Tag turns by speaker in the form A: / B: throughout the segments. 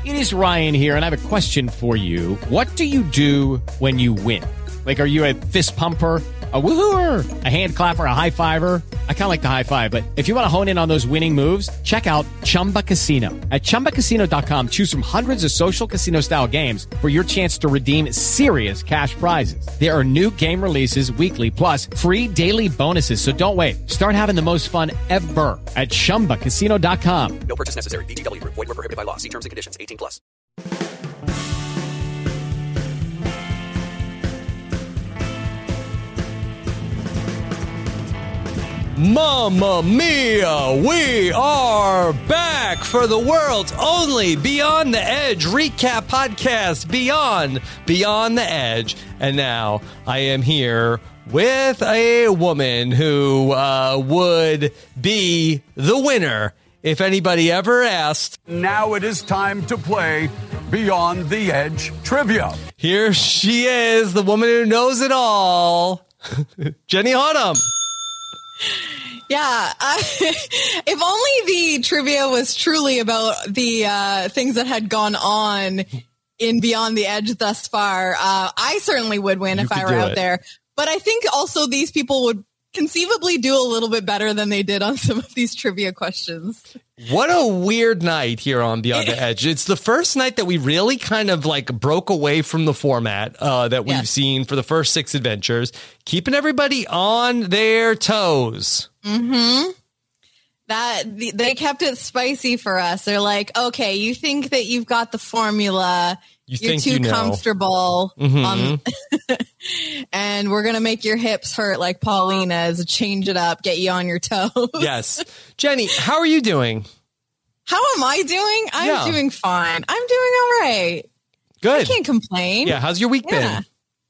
A: It is Ryan here, and I have a question for you. What do you do when you win? Like, are you a fist pumper, a woohooer, a hand clapper, a high fiver? I kind of like the high five, but if you want to hone in on those winning moves, check out Chumba Casino. At ChumbaCasino.com, choose from hundreds of social casino-style games for your chance to redeem serious cash prizes. There are new game releases weekly, plus free daily bonuses. So don't wait. Start having the most fun ever at ChumbaCasino.com.
B: No purchase necessary. VGW Group. Void where prohibited by law. See terms and conditions. 18 plus.
C: Mamma mia, we are back for the world's only Beyond the Edge recap podcast, Beyond the Edge. And now I am here with a woman who would be the winner if anybody ever asked.
D: Now it is time to play Beyond the Edge trivia.
C: Here she is, the woman who knows it all, Jenny Autumn.
E: Yeah, if only the trivia was truly about the things that had gone on in Beyond the Edge thus far, I certainly would win if I were out there. But I think also these people would conceivably do a little bit better than they did on some of these trivia questions.
C: What a weird night here on Beyond the Edge. It's the first night that we really kind of like broke away from the format that we've seen for the first 6 adventures, keeping everybody on their toes.
E: Mm-hmm. They kept it spicy for us. They're like, okay, you think that you've got the formula. You're too comfortable.
C: Mm-hmm.
E: And we're going to make your hips hurt like Paulina's, change it up, get you on your toes.
C: Yes. Jenny, how are you doing?
E: How am I doing? I'm doing fine. I'm doing all right.
C: Good.
E: I can't complain.
C: Yeah. How's your week been?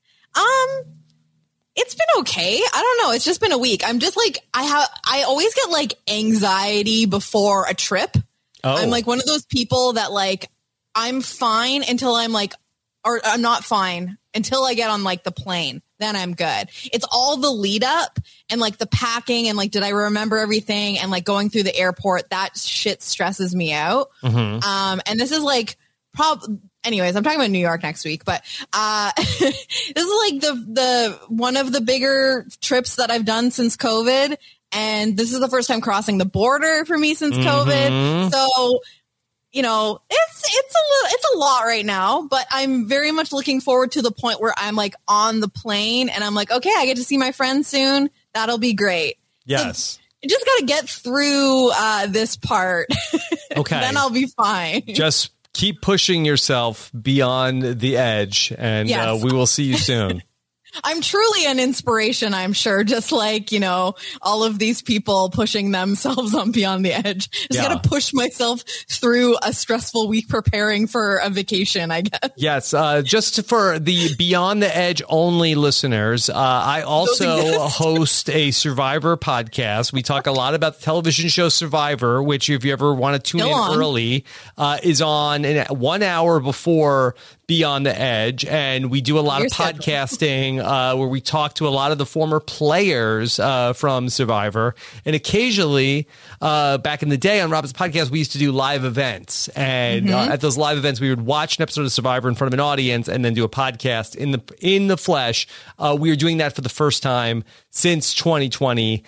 E: It's been okay. I don't know. It's just been a week. I'm just like, I always get like anxiety before a trip.
C: Oh.
E: I'm like one of those people that like, I'm fine until I'm like, or I'm not fine until I get on like the plane. Then I'm good. It's all the lead up and like the packing and like, did I remember everything? And like going through the airport, that shit stresses me out.
C: Mm-hmm.
E: And this is like, anyways, I'm talking about New York next week, but this is like the one of the bigger trips that I've done since COVID. And this is the first time crossing the border for me since COVID. So, you know, it's a lot right now, but I'm very much looking forward to the point where I'm like on the plane and I'm like, okay, I get to see my friends soon. That'll be great.
C: Yes.
E: So I just got to get through this part.
C: Okay.
E: Then I'll be fine.
C: Just keep pushing yourself beyond the edge and we will see you soon.
E: I'm truly an inspiration, I'm sure, just like, you know, all of these people pushing themselves on Beyond the Edge. Just got to push myself through a stressful week preparing for a vacation, I guess.
C: Yes. Just for the Beyond the Edge only listeners, I also host a Survivor podcast. We talk a lot about the television show Survivor, which if you ever want to tune in early, is on 1 hour before Beyond the Edge, and we do a lot of podcasting where we talk to a lot of the former players from Survivor, and occasionally back in the day on Robin's podcast we used to do live events, and at those live events we would watch an episode of Survivor in front of an audience and then do a podcast in the flesh. We are doing that for the first time since 2020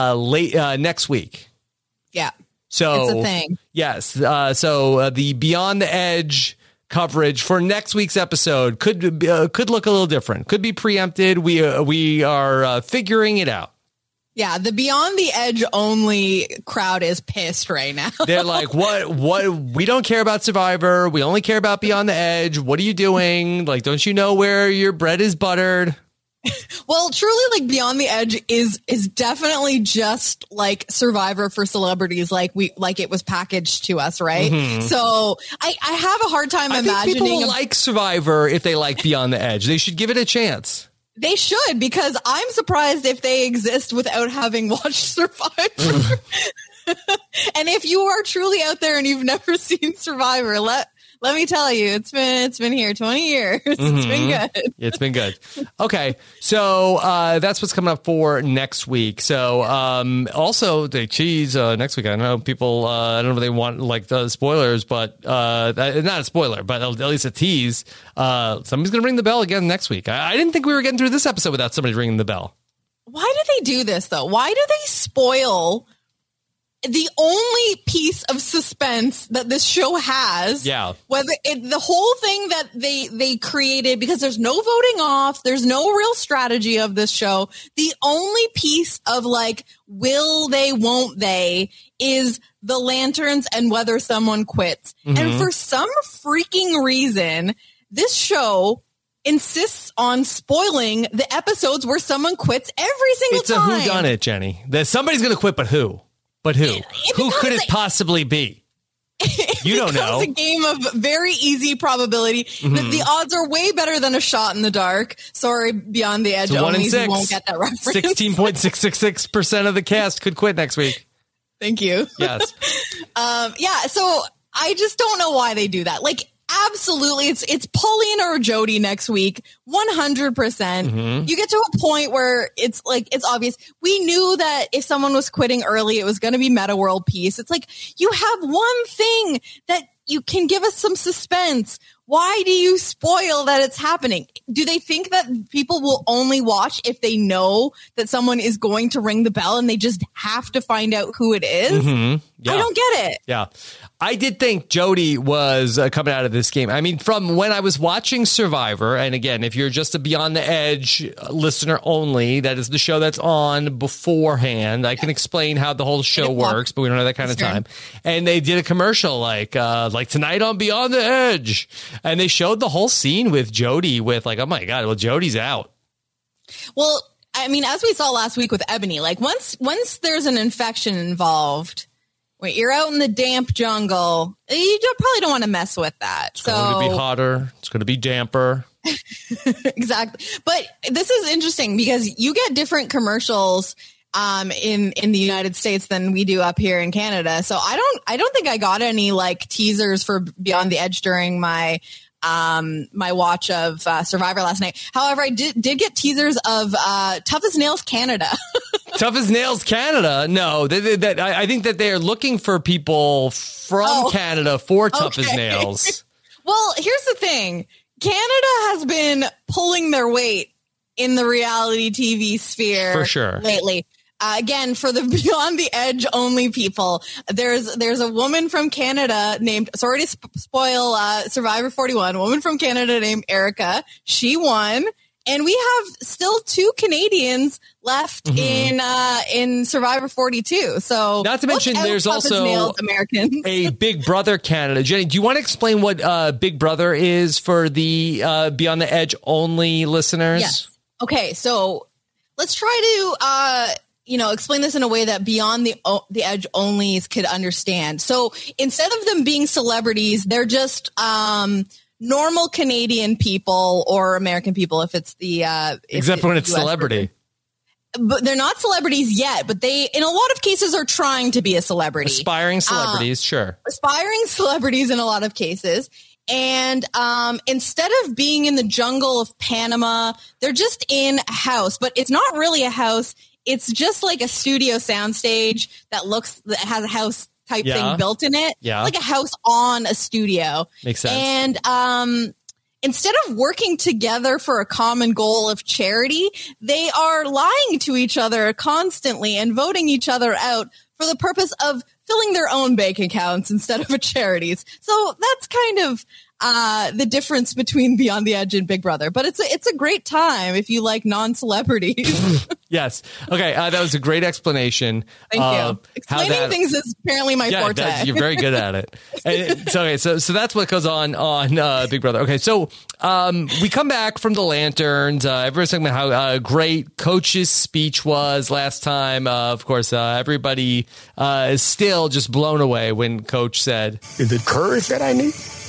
C: next week.
E: Yeah,
C: so
E: it's a thing.
C: Yes, so the Beyond the Edge coverage for next week's episode could look a little different. Could be preempted. We are figuring it out.
E: Yeah, the Beyond the Edge only crowd is pissed right now.
C: They're like, what? We don't care about Survivor. We only care about Beyond the Edge. What are you doing? Like, don't you know where your bread is buttered?
E: Well, truly, like Beyond the Edge is definitely just like Survivor for celebrities, like it was packaged to us, right? Mm-hmm. So I have a hard time imagining.
C: I think people will like Survivor if they like Beyond the Edge. They should give it a chance.
E: They should, because I'm surprised if they exist without having watched Survivor. And if you are truly out there and you've never seen Survivor, let let me tell you, it's been here 20 years. It's been good.
C: It's been good. Okay, so that's what's coming up for next week. So also the cheese next week. I know people. I don't know if they want like the spoilers, but not a spoiler, but at least a tease. Somebody's gonna ring the bell again next week. I didn't think we were getting through this episode without somebody ringing the bell.
E: Why do they do this though? Why do they spoil the only piece of suspense that this show has?
C: Yeah.
E: Whether the whole thing that they created, because there's no voting off, there's no real strategy of this show. The only piece of like, will they, won't they, is the lanterns and whether someone quits. And for some freaking reason, this show insists on spoiling the episodes where someone quits every single time.
C: It's a whodunit, Jenny. Somebody's going to quit, but who? But who? Who could it possibly be? You don't know.
E: It's a game of very easy probability. The odds are way better than a shot in the dark. Sorry, Beyond the Edge.
C: So 1 in 6.
E: You won't get that reference.
C: 16.666% of the cast could quit next week.
E: Thank you.
C: Yes.
E: So I just don't know why they do that. Like, absolutely, it's Paulina or Jody next week, 100%. You get to a point where it's like, it's obvious. We knew that if someone was quitting early, it was going to be Meta World Peace. It's like, you have one thing that you can give us some suspense. Why do you spoil that it's happening? Do they think that people will only watch if they know that someone is going to ring the bell and they just have to find out who it is?
C: Yeah.
E: I don't get it.
C: Yeah. I did think Jody was coming out of this game. I mean, from when I was watching Survivor, and again, if you're just a Beyond the Edge listener only, that is the show that's on beforehand. I can explain how the whole show works, but we don't have that kind of time. And they did a commercial like tonight on Beyond the Edge. And they showed the whole scene with Jody with like, oh my God, well, Jody's out. Well,
E: I mean, as we saw last week with Ebony, like once there's an infection involved, when you're out in the damp jungle, you probably don't want to mess with that.
C: It's going to be hotter. It's going to be damper.
E: Exactly. But this is interesting because you get different commercials in the United States than we do up here in Canada. So I don't think I got any like teasers for Beyond the Edge during my my watch of Survivor last night. However, I did get teasers of Tough as Nails Canada.
C: Tough as Nails Canada? No, I think that they are looking for people from Canada for Tough as Nails.
E: Well, here's the thing. Canada has been pulling their weight in the reality TV sphere
C: for sure
E: lately. Again, for the Beyond the Edge only people, there's a woman from Canada named, sorry to spoil Survivor 41, a woman from Canada named Erica. She won. And we have still 2 Canadians left in Survivor 42. So
C: not to mention there's also
E: Americans.
C: a Big Brother Canada. Jenny, do you want to explain what Big Brother is for the Beyond the Edge only listeners?
E: Yes. Okay, so let's try to explain this in a way that Beyond the Edge onlys could understand. So instead of them being celebrities, they're just normal Canadian people or American people, if it's the
C: except when it's US celebrity.
E: But they're not celebrities yet, but they, in a lot of cases, are trying to be a celebrity.
C: Aspiring celebrities, sure.
E: Aspiring celebrities in a lot of cases. And instead of being in the jungle of Panama, they're just in a house. But it's not really a house. It's just like a studio soundstage that has a house type thing built in it. Yeah. Like a house on a studio.
C: Makes sense.
E: And instead of working together for a common goal of charity, they are lying to each other constantly and voting each other out for the purpose of filling their own bank accounts instead of a charity's. So that's kind of the difference between Beyond the Edge and Big Brother. But it's a great time if you like non-celebrities.
C: Yes. Okay. That was a great explanation.
E: Thank you. Explaining things is apparently my forte.
C: You're very good at it. And so that's what goes on Big Brother. Okay. So we come back from the lanterns. Everyone's talking about how great Coach's speech was last time. Of course, everybody is still just blown away when Coach said,
F: "Is it courage that I need?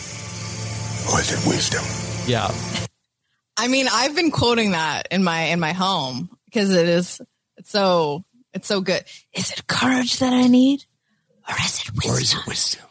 F: Or is it wisdom?"
C: Yeah.
E: I mean, I've been quoting that in my home because it's so good. Is it courage that I need? Or is it wisdom?
C: Yeah.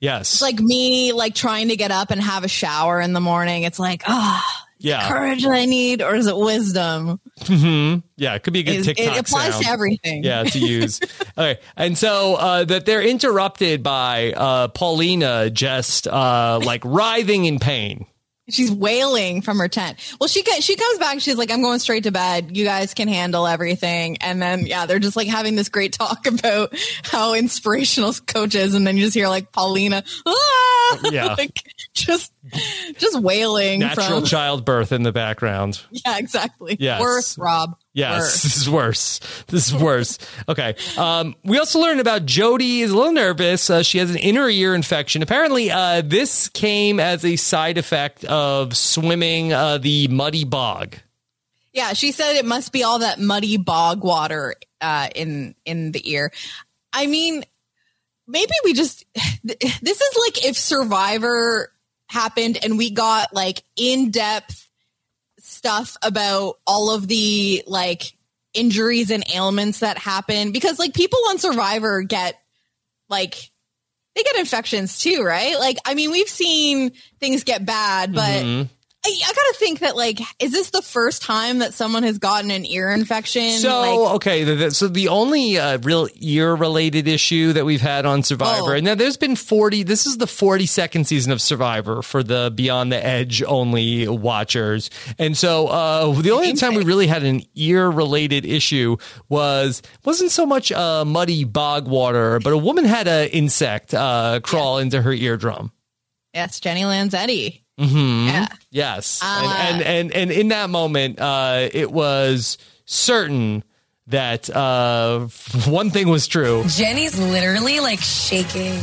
C: Yes.
E: It's like me, like trying to get up and have a shower in the morning. It's like, courage that I need, or is it wisdom?
C: Yeah, it could be a good TikTok
E: It applies
C: sound.
E: to everything.
C: Yeah, to use. Okay, and so that they're interrupted by Paulina just like writhing in pain.
E: She's wailing from her tent. Well, she comes back. She's like, I'm going straight to bed. You guys can handle everything. And then, they're just like having this great talk about how inspirational Coach is. And then you just hear like Paulina, like just wailing.
C: Natural childbirth in the background.
E: Yeah, exactly.
C: Yes.
E: Worse, Rob.
C: Yes,
E: Worse.
C: This is worse. Okay. We also learned about Jody is a little nervous. She has an inner ear infection. Apparently, this came as a side effect of swimming the muddy bog.
E: Yeah, she said it must be all that muddy bog water in the ear. I mean, maybe we just this is like if Survivor happened and we got like in-depth stuff about all of the like injuries and ailments that happen, because like people on Survivor get like they get infections too, right? Like, I mean, we've seen things get bad, but I gotta think that like, is this the first time that someone has gotten an ear infection?
C: So, so the only real ear-related issue that we've had on Survivor, and now there's been 40, this is the 42nd season of Survivor for the Beyond the Edge only watchers. And so the only time we really had an ear-related issue wasn't so much muddy bog water, but a woman had an insect crawl into her eardrum.
E: Yes, Jenny Lanzetti.
C: Yeah. Yes. And in that moment, it was certain that one thing was true.
G: Jenny's literally like shaking.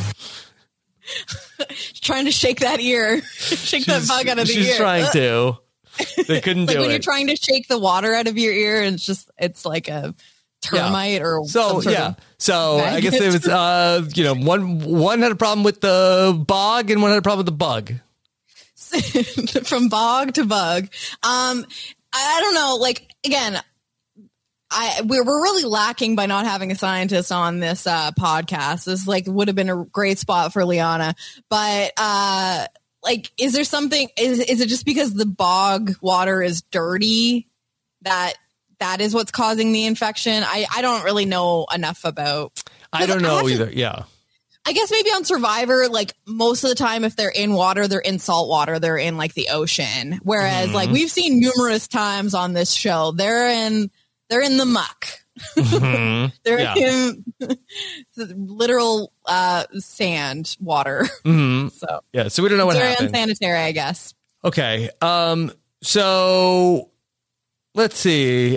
E: Trying to shake that ear. Shake that bug out of the ear.
C: She's trying to. They couldn't do it.
E: Like when you're trying to shake the water out of your ear, and it's like a termite or some sort of
C: So I guess it was one had a problem with the bog and one had a problem with the bug.
E: From bog to bug. I don't know. Like, again, we're really lacking by not having a scientist on this podcast. This like would have been a great spot for Liana. But like, is there something? Is it just because the bog water is dirty that is what's causing the infection? I don't really know enough about.
C: I don't know either. Yeah.
E: I guess maybe on Survivor, like most of the time, if they're in water, they're in salt water. They're in like the ocean. Whereas like we've seen numerous times on this show, they're in the muck. They're in literal sand water. So
C: we don't know what happened.
E: Very unsanitary, I guess.
C: Okay. So let's see.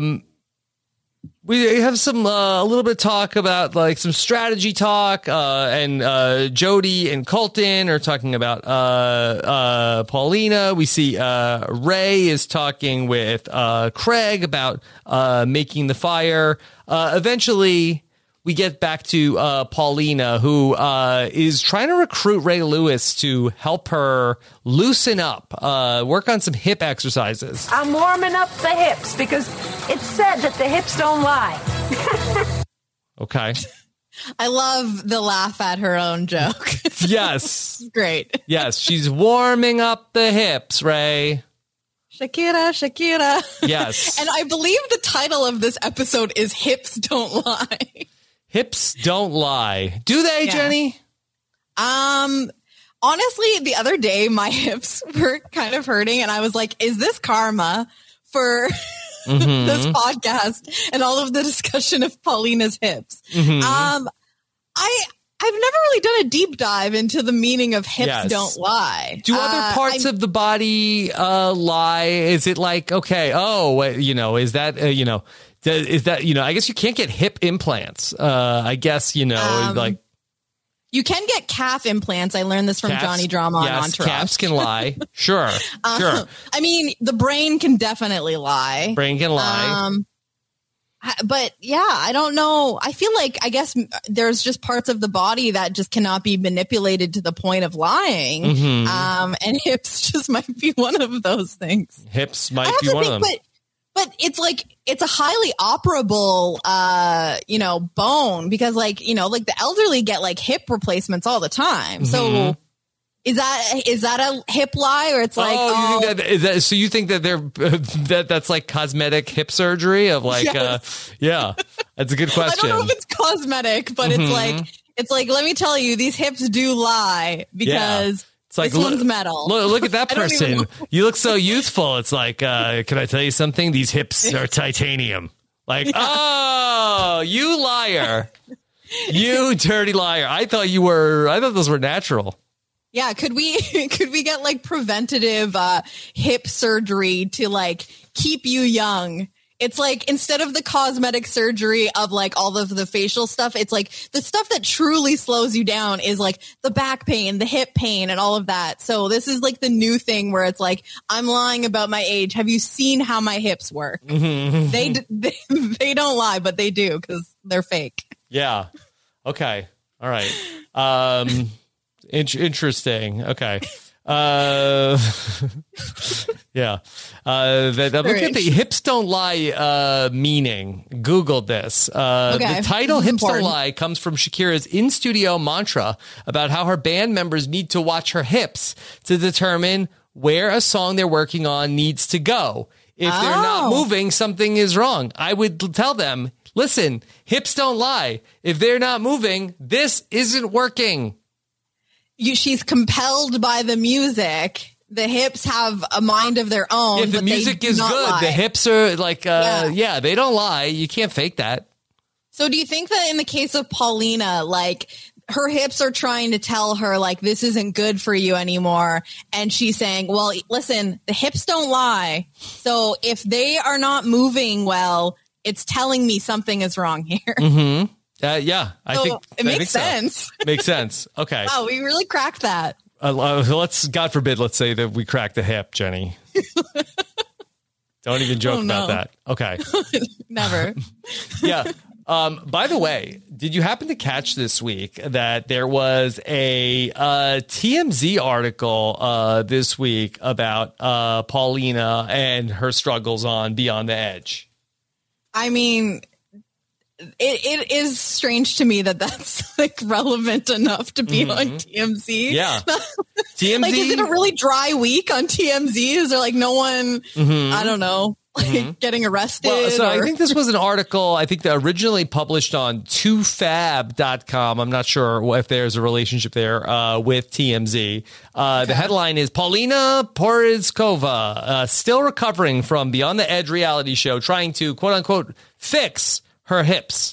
C: We have some a little bit of talk about like some strategy talk, and Jody and Colton are talking about Paulina. We see Ray is talking with Craig about making the fire. Eventually, we get back to Paulina, who is trying to recruit Ray Lewis to help her loosen up, work on some hip exercises.
H: I'm warming up the hips because it's said that the hips don't lie.
C: Okay.
E: I love the laugh at her own joke.
C: Yes.
E: Great.
C: Yes, she's warming up the hips, Ray.
E: Shakira.
C: Yes.
E: And I believe the title of this episode is Hips Don't Lie.
C: Hips don't lie. Do they, Jenny?
E: Honestly, the other day my hips were kind of hurting and I was like, is this karma for this podcast and all of the discussion of Paulina's hips? I've never really done a deep dive into the meaning of hips don't lie.
C: Do other parts of the body lie? Is it like, okay, is that, is that, I guess you can't get hip implants. I guess, like.
E: You can get calf implants. I learned this from Johnny Drama on Entourage.
C: Calves can lie. Sure. Sure.
E: I mean, the brain can definitely lie.
C: Brain can lie.
E: But yeah, I don't know. I feel like, I guess there's just parts of the body that just cannot be manipulated to the point of lying. And hips just might be one of those things.
C: Hips might be one of them.
E: But But it's a highly operable, bone because like the elderly get like hip replacements all the time. So is that a hip lie or it's like,
C: so you think that that's like cosmetic hip surgery of like,
E: yes.
C: That's a good question.
E: I don't know if it's cosmetic, but it's like, let me tell you, these hips do lie because it's like, this one's metal.
C: Look at that person. You look so youthful. It's like, can I tell you something? These hips are titanium. Like, oh, you liar. You dirty liar. I thought those were natural.
E: Yeah. Could we get like preventative hip surgery to like keep you young? It's like instead of the cosmetic surgery of like all of the facial stuff, it's like the stuff that truly slows you down is like the back pain, the hip pain and all of that. So this is like the new thing where it's like, I'm lying about my age. Have you seen how my hips work? They don't lie, but they do because they're fake.
C: Yeah. Okay. All right. Interesting. Okay. Yeah. Look at the hips don't lie meaning. Googled this. The title Hips Don't Lie comes from Shakira's in-studio mantra about how her band members need to watch her hips to determine where a song they're working on needs to go. If they're not moving, something is wrong. I would tell them, listen, hips don't lie. If they're not moving, this isn't working.
E: She's compelled by the music. The hips have a mind of their own.
C: If the music is good,
E: lie.
C: The hips are like, they don't lie. You can't fake that.
E: So do you think that in the case of Paulina, like her hips are trying to tell her like, this isn't good for you anymore. And she's saying, well, listen, the hips don't lie. So if they are not moving well, it's telling me something is wrong here.
C: Mm-hmm. I think
E: it makes sense.
C: So. Makes sense. Okay.
E: Wow, we really cracked that.
C: God forbid, let's say that we cracked the hip, Jenny. Don't even joke about that. Okay.
E: Never.
C: Yeah. By the way, did you happen to catch this week that there was a TMZ article this week about Paulina and her struggles on Beyond the Edge?
E: I mean, it is strange to me that that's like relevant enough to be on TMZ.
C: Yeah. TMZ.
E: Like, is it a really dry week on TMZ? Is there like no one, I don't know, like getting arrested?
C: Well, so I think this was an article, I think that originally published on 2fab.com. I'm not sure if there's a relationship there with TMZ. The headline is Paulina Porizkova, still recovering from Beyond the Edge reality show, trying to, quote unquote, fix her hips.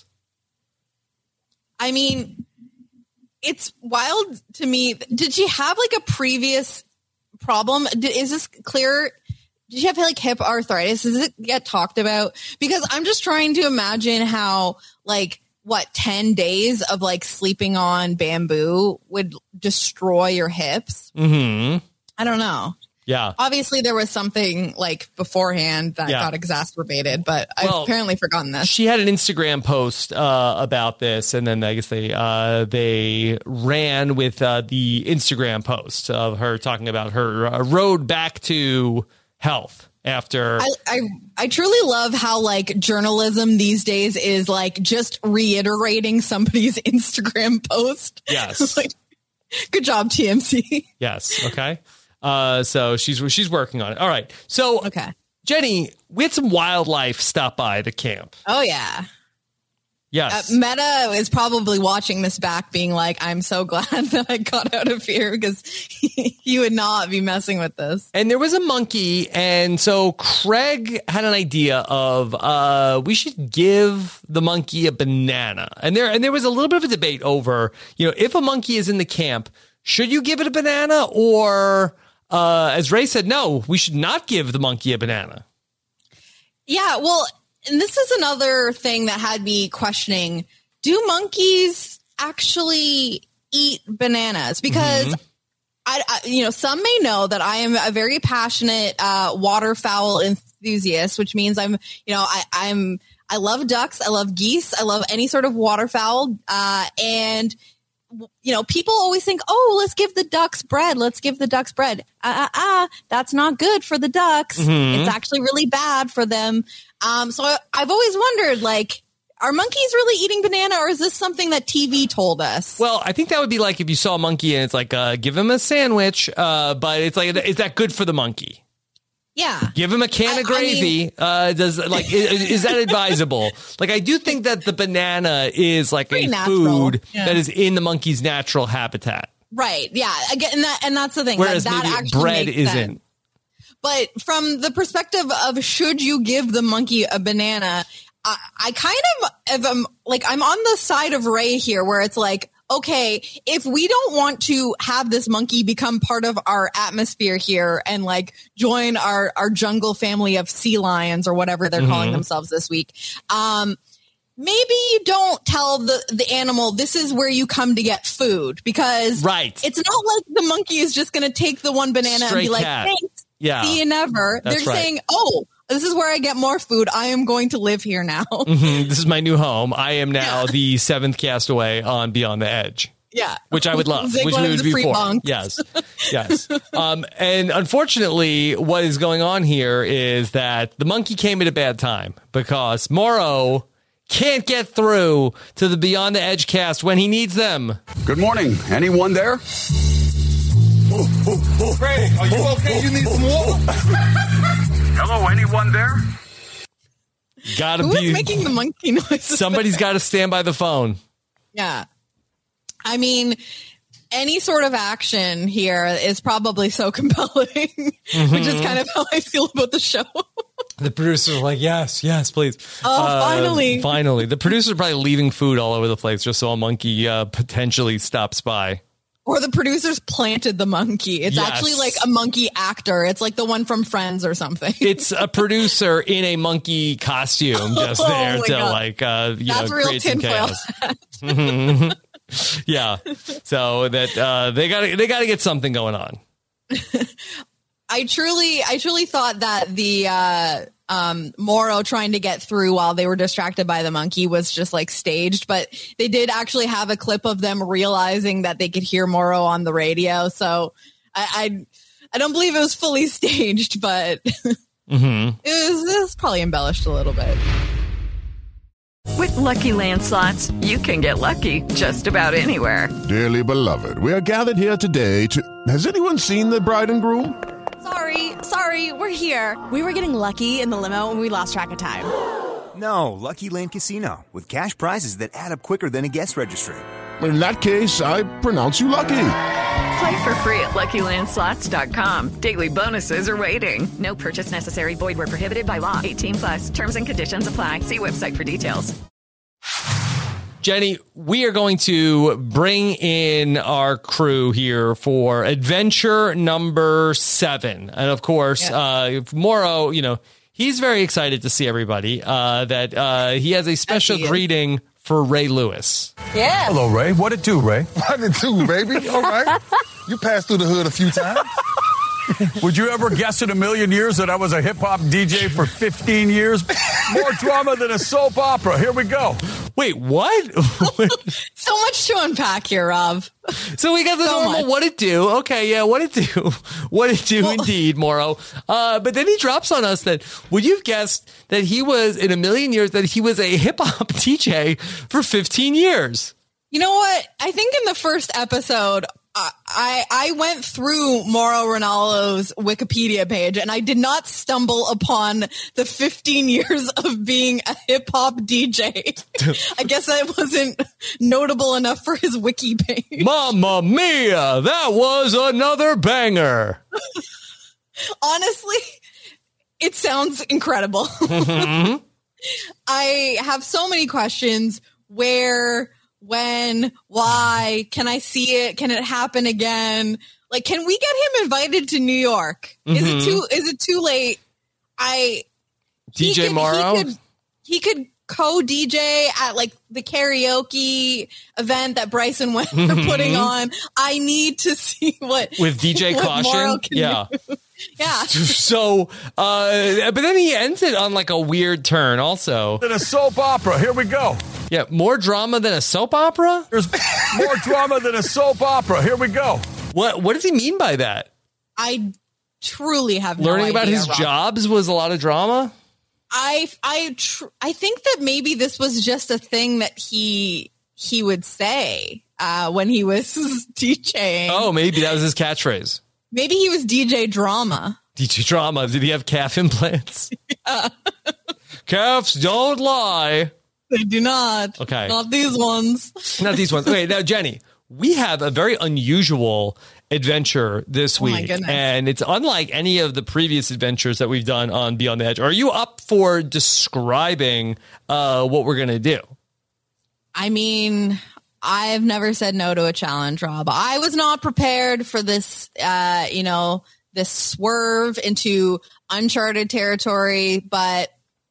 E: I mean, it's wild to me. Did she have like a previous problem? Is this clear? Did she have like hip arthritis? Does it get talked about? Because I'm just trying to imagine how like 10 days of like sleeping on bamboo would destroy your hips. I don't know.
C: Yeah.
E: Obviously, there was something like beforehand that got exacerbated, but I've apparently forgotten this.
C: She had an Instagram post about this, and then I guess they ran with the Instagram post of her talking about her road back to health after.
E: I truly love how like journalism these days is like just reiterating somebody's Instagram post.
C: Yes.
E: Like, good job, TMZ.
C: Yes. Okay. So she's working on it. All right. So, Jenny, we had some wildlife stop by the camp.
E: Oh, yeah.
C: Yes.
E: Meta is probably watching this back being like, I'm so glad that I got out of here because he would not be messing with this.
C: And there was a monkey. And so Craig had an idea of we should give the monkey a banana. And there was a little bit of a debate over, if a monkey is in the camp, should you give it a banana or... as Ray said, no, we should not give the monkey a banana.
E: Yeah, well, and this is another thing that had me questioning, do monkeys actually eat bananas? Because, some may know that I am a very passionate waterfowl enthusiast, which means I love ducks, I love geese, I love any sort of waterfowl, and people always think, oh, let's give the ducks bread. Let's give the ducks bread. That's not good for the ducks.
C: Mm-hmm.
E: It's actually really bad for them. So I've always wondered, like, are monkeys really eating banana, or is this something that TV told us?
C: Well, I think that would be like if you saw a monkey and it's like, give him a sandwich, but it's like, is that good for the monkey?
E: Yeah.
C: Give him a can of gravy. Is that advisable? Like, I do think that the banana is like a food that is in the monkey's natural habitat.
E: Right. Yeah. Again, and that's the thing.
C: Whereas
E: that
C: maybe
E: actually
C: bread
E: makes
C: isn't.
E: sense. But from the perspective of should you give the monkey a banana, I kind of I'm on the side of Ray here, where it's like, okay, if we don't want to have this monkey become part of our atmosphere here and like join our jungle family of sea lions or whatever they're calling themselves this week, maybe you don't tell the animal this is where you come to get food, because it's not like the monkey is just going to take the one banana and be like, thanks, see you never. They're saying, oh, this is where I get more food. I am going to live here now.
C: This is my new home. I am now the seventh castaway on Beyond the Edge.
E: Yeah.
C: Which I would love. Which we would be for. Yes. Yes. And unfortunately, what is going on here is that the monkey came at a bad time because Morrow can't get through to the Beyond the Edge cast when he needs them.
D: Good morning. Anyone there?
I: Ray, are you okay? You need some water?
D: Hello, anyone there?
C: Gotta
E: Who
C: be
E: is making the monkey noises?
C: Somebody's got to stand by the phone.
E: Yeah. I mean, any sort of action here is probably so compelling, which is kind of how I feel about the show.
C: The producers are like, yes, please.
E: Oh, finally.
C: Finally. The producers are probably leaving food all over the place just so a monkey potentially stops by.
E: Or the producers planted the monkey. It's actually like a monkey actor. It's like the one from Friends or something.
C: It's a producer in a monkey costume just there to
E: God.
C: like,
E: That's real
C: create some
E: tinfoil.
C: chaos. Yeah. So that they gotta get something going on.
E: I truly thought that the Morrow trying to get through while they were distracted by the monkey was just like staged, but they did actually have a clip of them realizing that they could hear Morrow on the radio. So I don't believe it was fully staged, but it was probably embellished a little bit.
J: With Lucky Land Slots, you can get lucky just about anywhere.
F: Dearly beloved, we are gathered here today to... Has anyone seen the bride and groom?
K: Sorry, we're here. We were getting lucky in the limo and we lost track of time.
L: No, Lucky Land Casino, with cash prizes that add up quicker than a guest registry.
F: In that case, I pronounce you lucky.
J: Play for free at LuckyLandSlots.com. Daily bonuses are waiting. No purchase necessary. Void where prohibited by law. 18+. Terms and conditions apply. See website for details.
C: Jenny, we are going to bring in our crew here for adventure number 7. And of course, Morrow, he's very excited to see everybody, that he has a special greeting for Ray Lewis.
E: Yeah.
D: Hello, Ray. What it do, Ray?
I: What it do, baby? All right. You passed through the hood a few times.
D: Would you ever guess in a million years that I was a hip-hop DJ for 15 years? More drama than a soap opera. Here we go.
C: Wait, what?
E: So much to unpack here, Rob.
C: So we got the normal what it do. Okay, yeah, what it do. What it do indeed, Morrow. But then he drops on us that, would you have guessed that he was, in a million years, that he was a hip-hop DJ for 15 years?
E: You know what? I think in the first episode... I went through Mauro Ranallo's Wikipedia page and I did not stumble upon the 15 years of being a hip hop DJ. I guess that wasn't notable enough for his wiki page.
C: Mamma mia, that was another banger.
E: Honestly, it sounds incredible. I have so many questions. Where... when, why, can I see it? Can it happen again? Like, can we get him invited to New York? Is it too late?
C: DJ Morrow?
E: He could co-DJ at like the karaoke event that Bryce and Wen are putting on. I need to see what
C: with DJ
E: what
C: Caution.
E: Morrow can do. Yeah.
C: So, but then he ends it on like a weird turn also.
D: Than a soap opera. Here we go.
C: Yeah, more drama than a soap opera?
D: There's more drama than a soap opera. Here we go.
C: What does he mean by that?
E: I truly have no
C: Learning
E: idea,
C: about his
E: Rob.
C: jobs was a lot of drama?
E: I think that maybe this was just a thing that he would say when he was DJing.
C: Oh, maybe that was his catchphrase.
E: Maybe he was DJ Drama.
C: DJ Drama. Did he have calf implants?
E: Yeah.
C: Calves don't lie.
E: They do not.
C: Okay.
E: Not these ones.
C: Not these ones. Okay, now, Jenny, we have a very unusual adventure this
E: Oh my
C: week,
E: goodness.
C: and it's unlike any of the previous adventures that we've done on Beyond the Edge. Are you up for describing what we're going to do?
E: I mean, I've never said no to a challenge, Rob. I was not prepared for this, this swerve into uncharted territory, but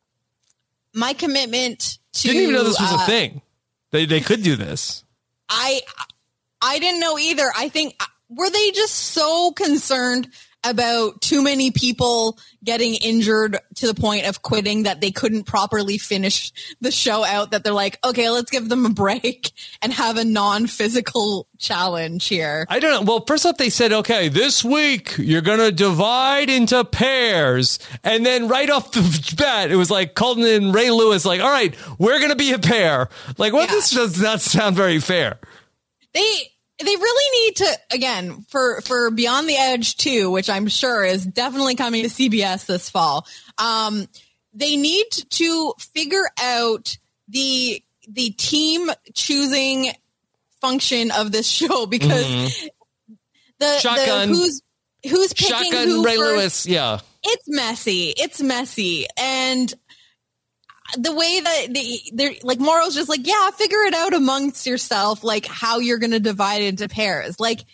E: my commitment to...
C: Didn't even know this was a thing. They could do this.
E: I didn't know either. I think, were they just so concerned about too many people getting injured to the point of quitting that they couldn't properly finish the show out, that they're like, okay, let's give them a break and have a non-physical challenge here?
C: I don't know. Well, first off, they said, okay, this week you're going to divide into pairs. And then right off the bat, it was like Colton and Ray Lewis, like, all right, we're going to be a pair. Like, what? This does not sound very fair.
E: They really need to, again, for Beyond the Edge 2, which I'm sure is definitely coming to CBS this fall. They need to figure out the team choosing function of this show, because
C: Shotgun.
E: who's picking
C: Shotgun
E: who
C: Ray
E: first,
C: Lewis, yeah.
E: It's messy. And the way that they're like, Moro's just like, yeah, figure it out amongst yourself, like how you're going to divide it into pairs. Like,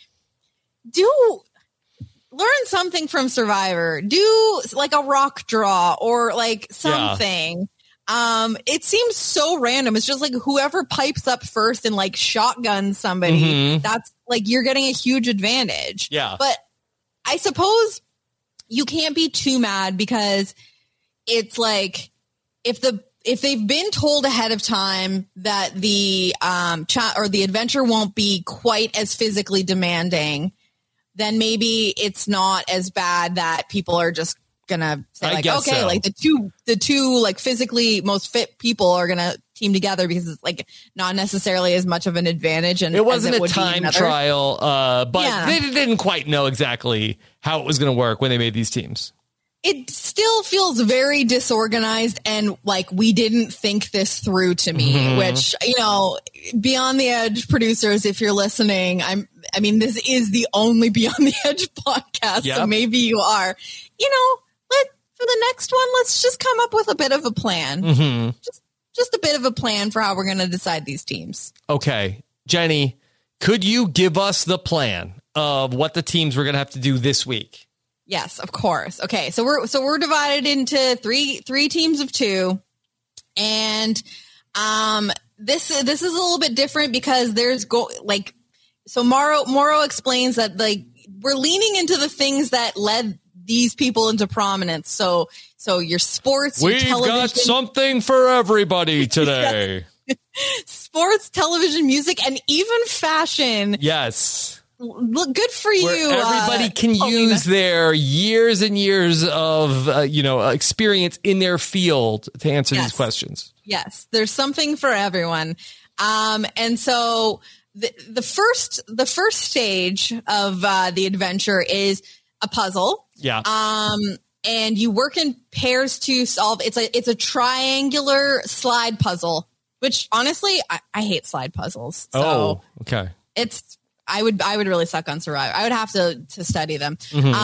E: learn something from Survivor. Do like a rock draw or like something. Yeah. It seems so random. It's just like whoever pipes up first and like shotguns somebody, that's like, you're getting a huge advantage.
C: Yeah.
E: But I suppose you can't be too mad, because it's like, if they've been told ahead of time that the or the adventure won't be quite as physically demanding, then maybe it's not as bad that people are just gonna say like, okay, so. Like the two like physically most fit people are gonna team together, because it's like not necessarily as much of an advantage. And
C: it wasn't a time trial, but they didn't quite know exactly how it was going to work when they made these teams.
E: It still feels very disorganized, and like we didn't think this through to me, which, Beyond the Edge producers, if you're listening, I mean, this is the only Beyond the Edge podcast, so maybe you are, for the next one, let's just come up with a bit of a plan. Just a bit of a plan for how we're going to decide these teams.
C: Okay. Jenny, could you give us the plan of what the teams we're going to have to do this week?
E: Yes, of course. Okay, so we're divided into three teams of two, and this is a little bit different because so Mauro explains that like we're leaning into the things that led these people into prominence. So your sports,
C: we've got something for everybody today.
E: Sports, television, music, and even fashion.
C: Yes.
E: Look, good for you.
C: Where everybody can use their years and years of, experience in their field to answer these questions.
E: Yes, there's something for everyone. And so the first stage of the adventure is a puzzle.
C: Yeah.
E: And you work in pairs to solve. It's a triangular slide puzzle, which honestly I hate slide puzzles. So
C: okay.
E: I would really suck on Survivor. I would have to study them.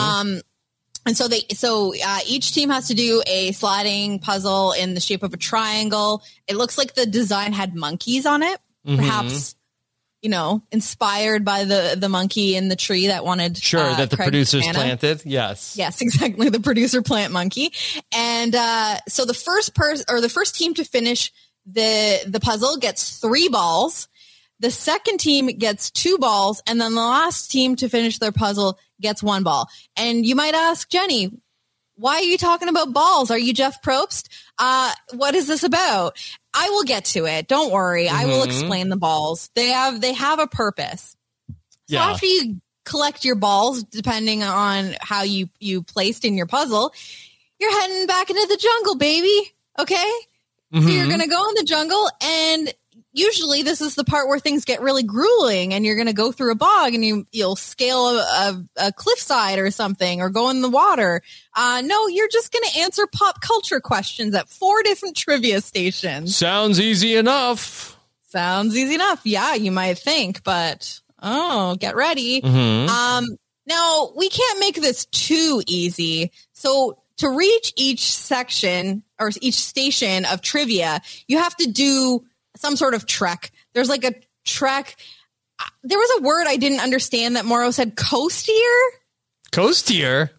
E: And so each team has to do a sliding puzzle in the shape of a triangle. It looks like the design had monkeys on it, perhaps, inspired by the monkey in the tree that wanted.
C: Sure, that the
E: Craig
C: producers
E: Shanna.
C: planted. Yes.
E: Yes, exactly. The producer plant monkey. And so the first team to finish the puzzle gets 3 balls. The second team gets 2 balls, and then the last team to finish their puzzle gets 1 ball. And you might ask, Jenny, why are you talking about balls? Are you Jeff Probst? What is this about? I will get to it. Don't worry. I will explain the balls. They have a purpose. So after you collect your balls, depending on how you placed in your puzzle, you're heading back into the jungle, baby. Okay? So you're going to go in the jungle, and usually this is the part where things get really grueling, and you're going to go through a bog, and you'll scale a cliffside or something, or go in the water. No, you're just going to answer pop culture questions at 4 different trivia stations.
C: Sounds easy enough.
E: Sounds easy enough. Yeah, you might think, but get ready. Now, we can't make this too easy. So to reach each section or each station of trivia, you have to do some sort of trek. There's like a trek. There was a word I didn't understand that Morrow said, coastier.
C: Coastier?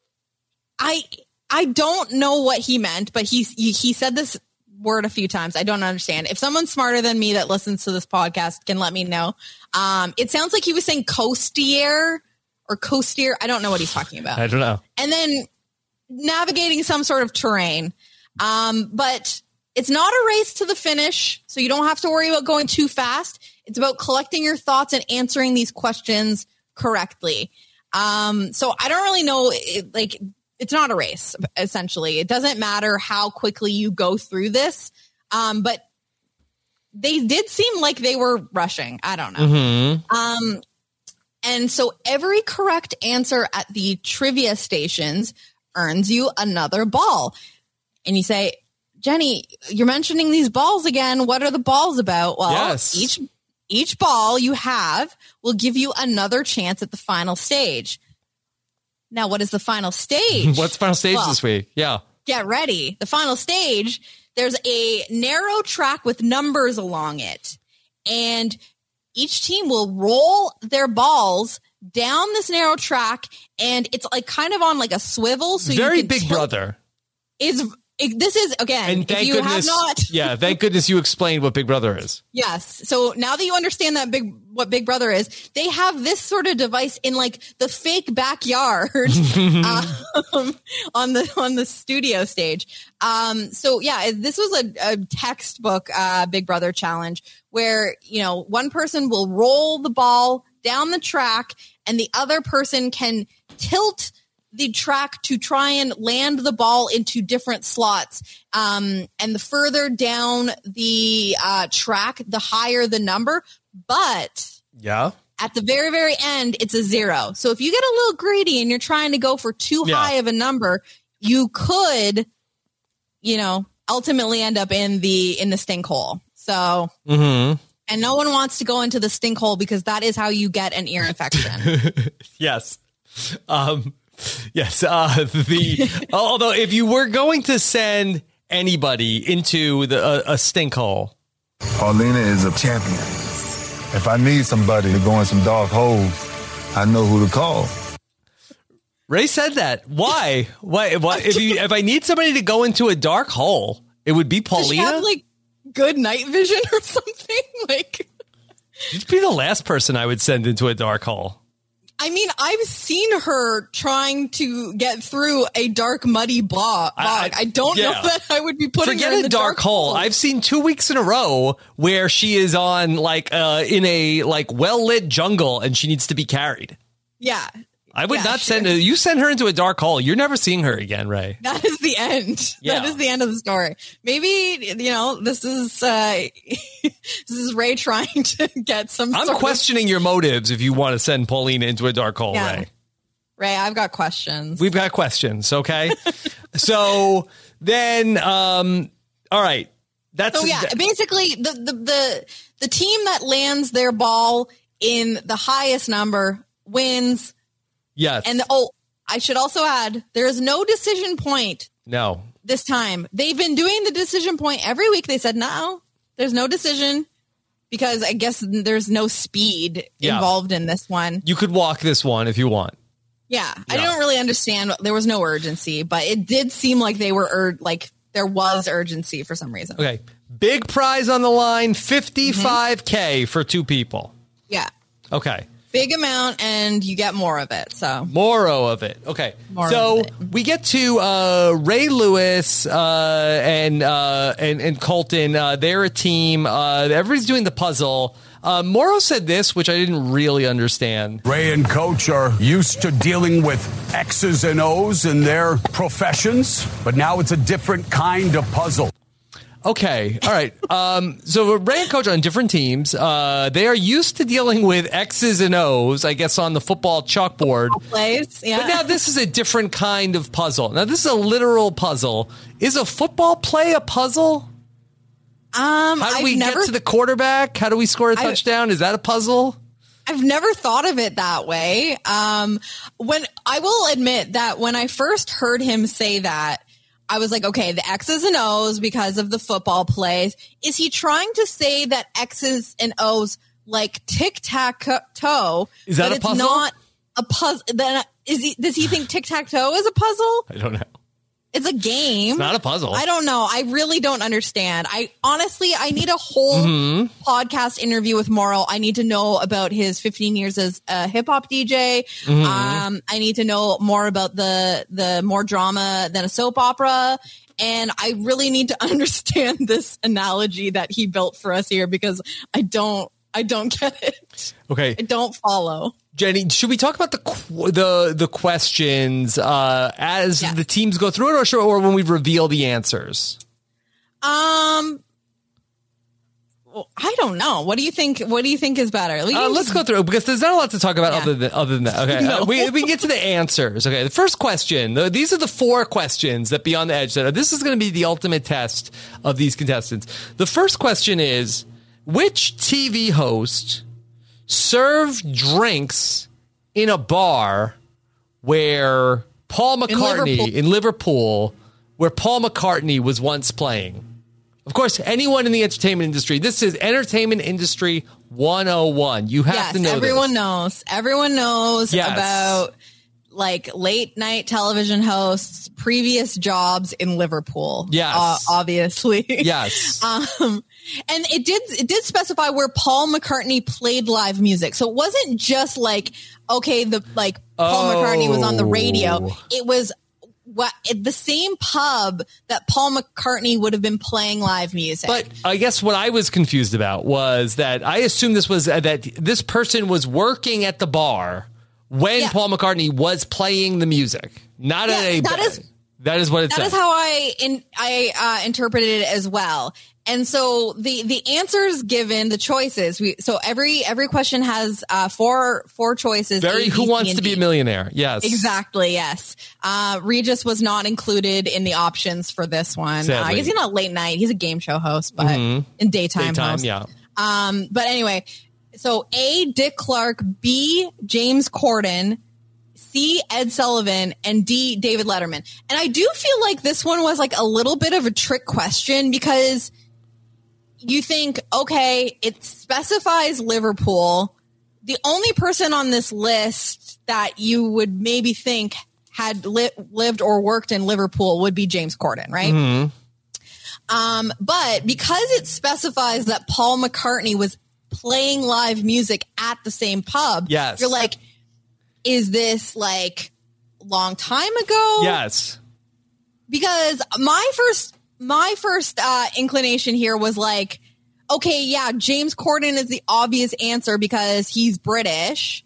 E: I don't know what he meant, but he said this word a few times. I don't understand. If someone smarter than me that listens to this podcast can let me know. It sounds like he was saying coastier or coastier. I don't know what he's talking about.
C: I don't know.
E: And then navigating some sort of terrain. But it's not a race to the finish, so you don't have to worry about going too fast. It's about collecting your thoughts and answering these questions correctly. So I don't really know, it's not a race, essentially. It doesn't matter how quickly you go through this, but they did seem like they were rushing. I don't know. And so every correct answer at the trivia stations earns you another ball. And you say, Jenny, you're mentioning these balls again. What are the balls about? Well,
C: yes.
E: Each ball you have will give you another chance at the final stage. Now, what is the final stage?
C: What's the final stage this week? Yeah.
E: Get ready. The final stage, there's a narrow track with numbers along it. And each team will roll their balls down this narrow track, and it's like kind of on like a swivel. So
C: very
E: you can
C: Big Brother.
E: This is, again,
C: and
E: if you have not.
C: Yeah, thank goodness you explained what Big Brother is.
E: Yes. So now that you understand what Big Brother is, they have this sort of device in like the fake backyard on the studio stage. So yeah, this was a textbook Big Brother challenge where, one person will roll the ball down the track and the other person can tilt the track to try and land the ball into different slots. And the further down the track, the higher the number. But at the very, very end, it's a 0. So if you get a little greedy and you're trying to go for too high of a number, you could, ultimately end up in the stink hole. So, and no one wants to go into the stink hole because that is how you get an ear infection.
C: Yes. Yes. Although if you were going to send anybody into a stink hole,
I: Paulina is a champion. If I need somebody to go in some dark holes, I know who to call.
C: Ray said that. Why? If I need somebody to go into a dark hole, it would be Paulina.
E: Does she have like good night vision or something? Like,
C: you'd be the last person I would send into a dark hole.
E: I mean, I've seen her trying to get through a dark, muddy bog. I don't know that I would be putting her in the dark hole.
C: I've seen 2 weeks in a row where she is on in a well-lit jungle and she needs to be carried.
E: Yeah.
C: I would not send her. You send her into a dark hole, you're never seeing her again, Ray.
E: That is the end. Yeah. That is the end of the story. Maybe, this is Ray trying to get some
C: I'm questioning your motives if you want to send Paulina into a dark hole, Ray.
E: Ray, I've got questions.
C: We've got questions, okay? So then, all right.
E: Basically the team that lands their ball in the highest number wins.
C: Yes.
E: And I should also add, there is no decision point.
C: No.
E: This time. They've been doing the decision point every week. They said, no, there's no decision because I guess there's no speed involved in this one.
C: You could walk this one if you want.
E: Yeah. I don't really understand. There was no urgency, but it did seem like they were there was urgency for some reason.
C: Okay. Big prize on the line, $55K for 2 people.
E: Yeah.
C: Okay.
E: Big amount, and you get more of it. So
C: more of it. Okay. We get to Ray Lewis and Colton. They're a team. Everybody's doing the puzzle. Morrow said this, which I didn't really understand.
D: Ray and Coach are used to dealing with X's and O's in their professions, but now it's a different kind of puzzle.
C: Okay. All right. So Ray and Coach are on different teams. They are used to dealing with X's and O's, I guess, on the football chalkboard.
E: Plays, yeah.
C: But now this is a different kind of puzzle. Now, this is a literal puzzle. Is a football play a puzzle? How do we get to the quarterback? How do we score a touchdown? Is that a puzzle?
E: I've never thought of it that way. When I will admit that when I first heard him say that, I was like, okay, the X's and O's because of the football plays. Is he trying to say that X's and O's like tic-tac-toe?
C: Is that a puzzle?
E: It's not a puzzle. Then does he think tic-tac-toe is a puzzle?
C: I don't know.
E: It's a game.
C: It's not a puzzle.
E: I don't know. I really don't understand. I need a whole podcast interview with Morrow. I need to know about his 15 years as a hip hop DJ. I need to know more about the more drama than a soap opera. And I really need to understand this analogy that he built for us here because I don't get it.
C: Okay.
E: I don't follow.
C: Jenny, should we talk about the questions as the teams go through it, or when we reveal the answers?
E: Well, I don't know. What do you think? What do you think is better?
C: Let's go through it because there's not a lot to talk about other than that. Okay,
E: No.
C: we can get to the answers. Okay, the first question. These are the 4 questions that Beyond the Edge said. This is going to be the ultimate test of these contestants. The first question is: which TV host served drinks in a bar where Paul McCartney in Liverpool, where Paul McCartney was once playing? Of course, anyone in the entertainment industry. This is Entertainment Industry 101. You have to know
E: everyone
C: this.
E: knows. Everyone knows about like late night television hosts, previous jobs in Liverpool.
C: Yes.
E: Obviously.
C: Yes.
E: And it did specify where Paul McCartney played live music. So it wasn't just like, okay, Paul McCartney was on the radio. It was the same pub that Paul McCartney would have been playing live music.
C: But I guess what I was confused about was that I assumed this was that this person was working at the bar when Paul McCartney was playing the music. Not at a that is what it said.
E: That is how I interpreted it as well. And so the answers given, the choices. So every question has four choices.
C: Very Who Wants to Be a Millionaire? Yes,
E: exactly. Yes. Regis was not included in the options for this one. I guess he's not late night. He's a game show host, but in daytime host.
C: Yeah.
E: But anyway, so A, Dick Clark, B, James Corden, C, Ed Sullivan, and D, David Letterman. And I do feel like this one was like a little bit of a trick question because you think, okay, it specifies Liverpool. The only person on this list that you would maybe think had lived or worked in Liverpool would be James Corden, right? But because it specifies that Paul McCartney was playing live music at the same pub, you're like, is this like long time ago?
C: Yes.
E: Because my first inclination here was like, okay, yeah, James Corden is the obvious answer because he's British.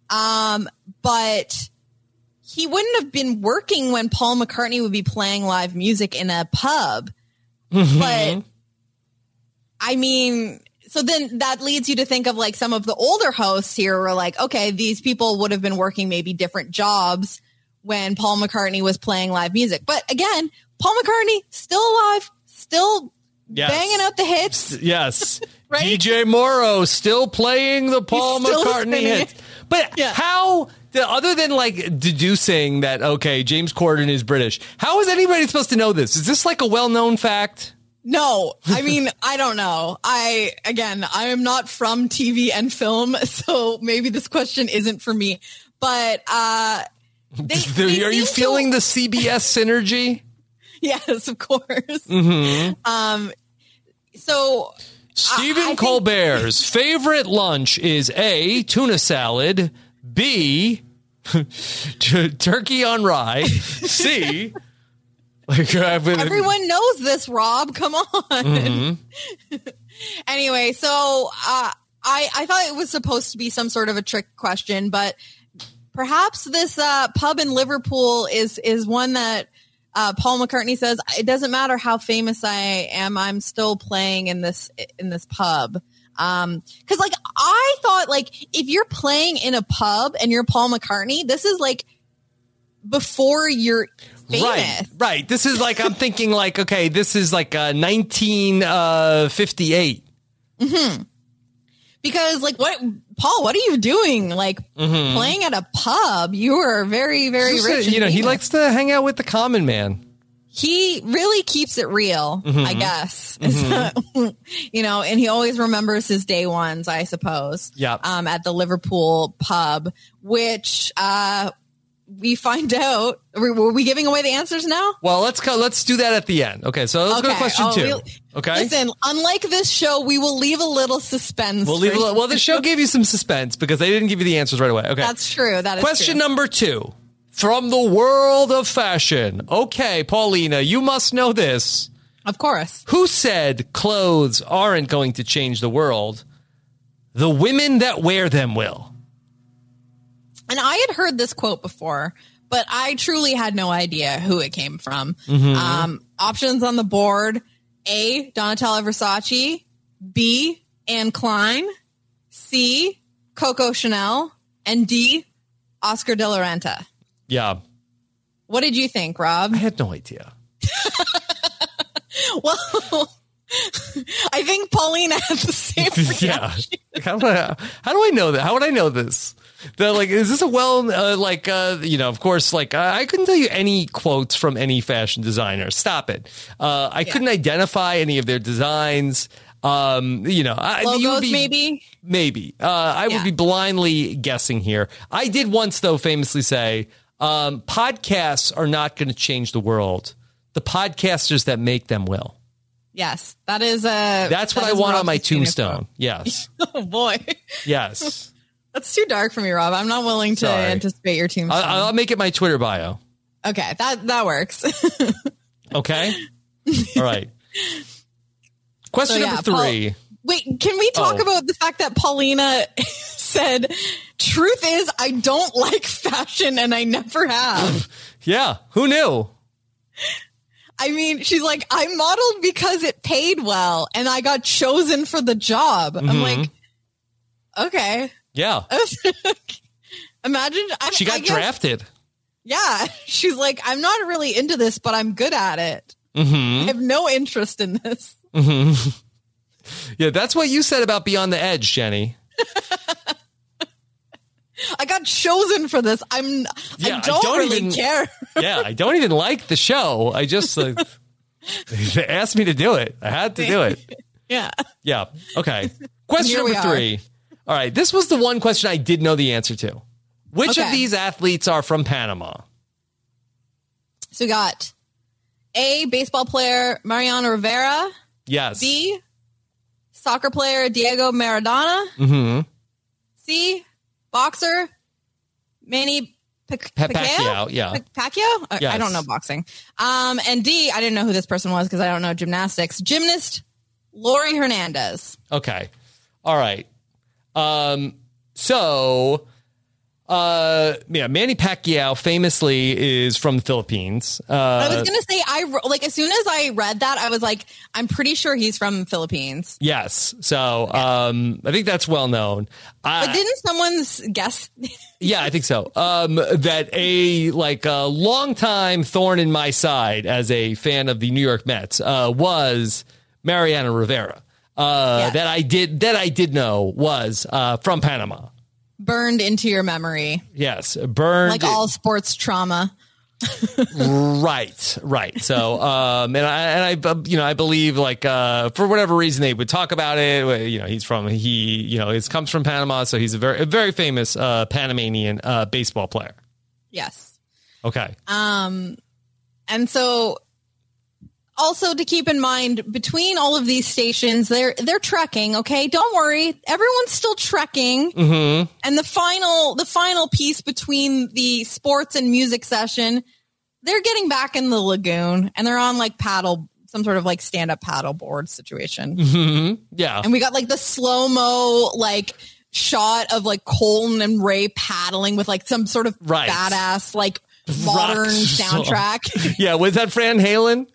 E: But he wouldn't have been working when Paul McCartney would be playing live music in a pub. But I mean, so then that leads you to think of like some of the older hosts here were like, okay, these people would have been working maybe different jobs when Paul McCartney was playing live music. But again, Paul McCartney still alive, still banging out the hits.
C: Yes.
E: Right?
C: DJ Morrow still playing the Paul McCartney hits. But how, other than like deducing that, okay, James Corden is British, how is anybody supposed to know this? Is this like a well-known fact?
E: No, I mean, I don't know. I am not from TV and film, so maybe this question isn't for me. But are
C: you feeling the CBS synergy?
E: Yes, of course.
C: Mm-hmm.
E: So
C: Stephen Colbert's favorite lunch is A, tuna salad, B, turkey on rye, C,
E: everyone knows this, Rob. Come on.
C: Mm-hmm.
E: Anyway, so I thought it was supposed to be some sort of a trick question, but perhaps this pub in Liverpool is one that Paul McCartney says, it doesn't matter how famous I am, I'm still playing in this pub. Cause like, I thought like, if you're playing in a pub and you're Paul McCartney, this is like before you're famous.
C: Right. This is like, I'm thinking like, okay, this is like 1958.
E: Mm-hmm. Because like, Paul, what are you doing? Like playing at a pub? You are very, very rich.
C: He likes to hang out with the common man.
E: He really keeps it real, I guess. And he always remembers his day ones, I suppose.
C: Yeah.
E: At the Liverpool pub, which we find out. Were we giving away the answers now?
C: Well, let's do that at the end. Okay, so let's go to question 2. Okay.
E: Listen, unlike this show, we will leave a little suspense.
C: Well, the show gave you some suspense because they didn't give you the answers right away. Okay.
E: That's true. That is
C: question
E: true.
C: number 2. From the world of fashion. Okay, Paulina, you must know this.
E: Of course.
C: Who said clothes aren't going to change the world? The women that wear them will.
E: And I had heard this quote before, but I truly had no idea who it came from. Options on the board: A, Donatella Versace; B, Anne Klein; C, Coco Chanel; and D, Oscar de la Renta.
C: Yeah.
E: What did you think, Rob?
C: I had no idea.
E: Well, I think Paulina had the same reaction.
C: Yeah. How do I know that? How would I know this? Is this a of course, I couldn't tell you any quotes from any fashion designer. Stop it. I couldn't identify any of their designs.
E: Logos, maybe.
C: I would be blindly guessing here. I did once, though, famously say, podcasts are not going to change the world. The podcasters that make them will.
E: Yes, that's
C: what I want on my tombstone. Yes.
E: Oh boy.
C: Yes.
E: That's too dark for me, Rob. I'm not willing to anticipate your tombstone.
C: I'll make it my Twitter bio.
E: Okay, that works.
C: Okay. All right. Question number 3.
E: Wait, can we talk about the fact that Paulina said, truth is, I don't like fashion and I never have.
C: Yeah. Who knew?
E: I mean, she's like, I modeled because it paid well and I got chosen for the job. I'm like, okay.
C: Yeah.
E: Imagine.
C: She got drafted.
E: Yeah. She's like, I'm not really into this, but I'm good at it. I have no interest in this.
C: Yeah, that's what you said about Beyond the Edge, Jenny.
E: I got chosen for this. I don't really care.
C: Yeah, I don't even like the show. I just they asked me to do it. I had to do it.
E: Yeah.
C: Yeah. Okay. Question number 3. All right. This was the one question I did know the answer to. Which of these athletes are from Panama?
E: So we got A, baseball player Mariano Rivera.
C: Yes.
E: B, soccer player Diego Maradona. C, boxer Manny
C: Pacquiao. Yeah.
E: Pacquiao?
C: Yes.
E: I don't know boxing. And D, I didn't know who this person was because I don't know gymnastics. Gymnast Lori Hernandez.
C: Okay. All right. Manny Pacquiao famously is from the Philippines.
E: I was going to say, as soon as I read that, I was like, I'm pretty sure he's from the Philippines.
C: Yes. So, I think that's well known.
E: But didn't someone guess?
C: Yeah, I think so. That a longtime thorn in my side as a fan of the New York Mets, was Mariano Rivera. That I did know was, from Panama.
E: Burned into your memory.
C: Yes, burned.
E: Like all sports trauma.
C: Right. So, I believe for whatever reason they would talk about it. It comes from Panama, so he's a very famous Panamanian baseball player.
E: Yes.
C: Okay.
E: And so also to keep in mind, between all of these stations, they're trekking. Okay, don't worry, everyone's still trekking.
C: Mm-hmm.
E: And the final piece between the sports and music session, they're getting back in the lagoon and they're on like some sort of like stand-up paddle board situation.
C: Mm-hmm. Yeah,
E: and we got like the slow-mo like shot of like Colton and Ray paddling with like some sort of badass like modern soundtrack.
C: Yeah, was that Van Halen?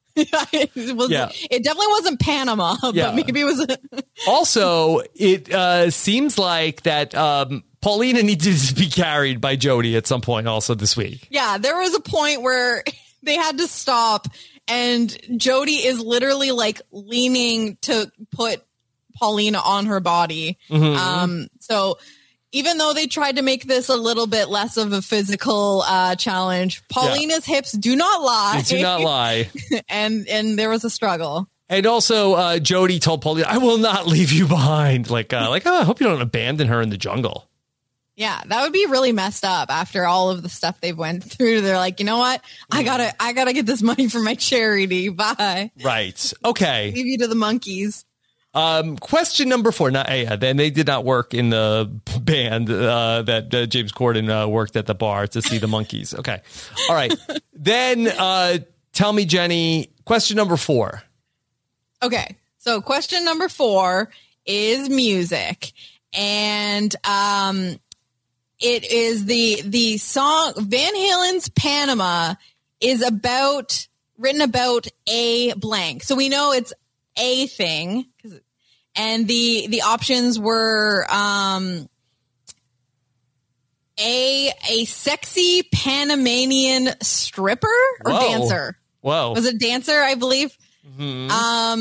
E: It definitely wasn't Panama, but maybe it was.
C: Also, it seems like that Paulina needed to be carried by Jody at some point also this week.
E: Yeah, there was a point where they had to stop and Jody is literally like leaning to put Paulina on her body.
C: Mm-hmm.
E: So even though they tried to make this a little bit less of a physical challenge, Paulina's hips do not lie.
C: They do not lie.
E: and there was a struggle.
C: And also, Jody told Paulina, "I will not leave you behind." Like, I hope you don't abandon her in the jungle.
E: Yeah, that would be really messed up after all of the stuff they've went through. They're like, you know what? I gotta get this money for my charity. Bye.
C: Right. Okay.
E: Leave you to the monkeys.
C: Question number 4. Then they did not work in the band that James Corden worked at the bar to see the monkeys. Okay. All right. Then tell me, Jenny, question number 4.
E: Okay. So question number 4 is music. And it is the song Van Halen's Panama is written about a blank. So we know it's a thing. And the options were a sexy Panamanian stripper or dancer.
C: Whoa.
E: Was it dancer, I believe?
C: Mm-hmm.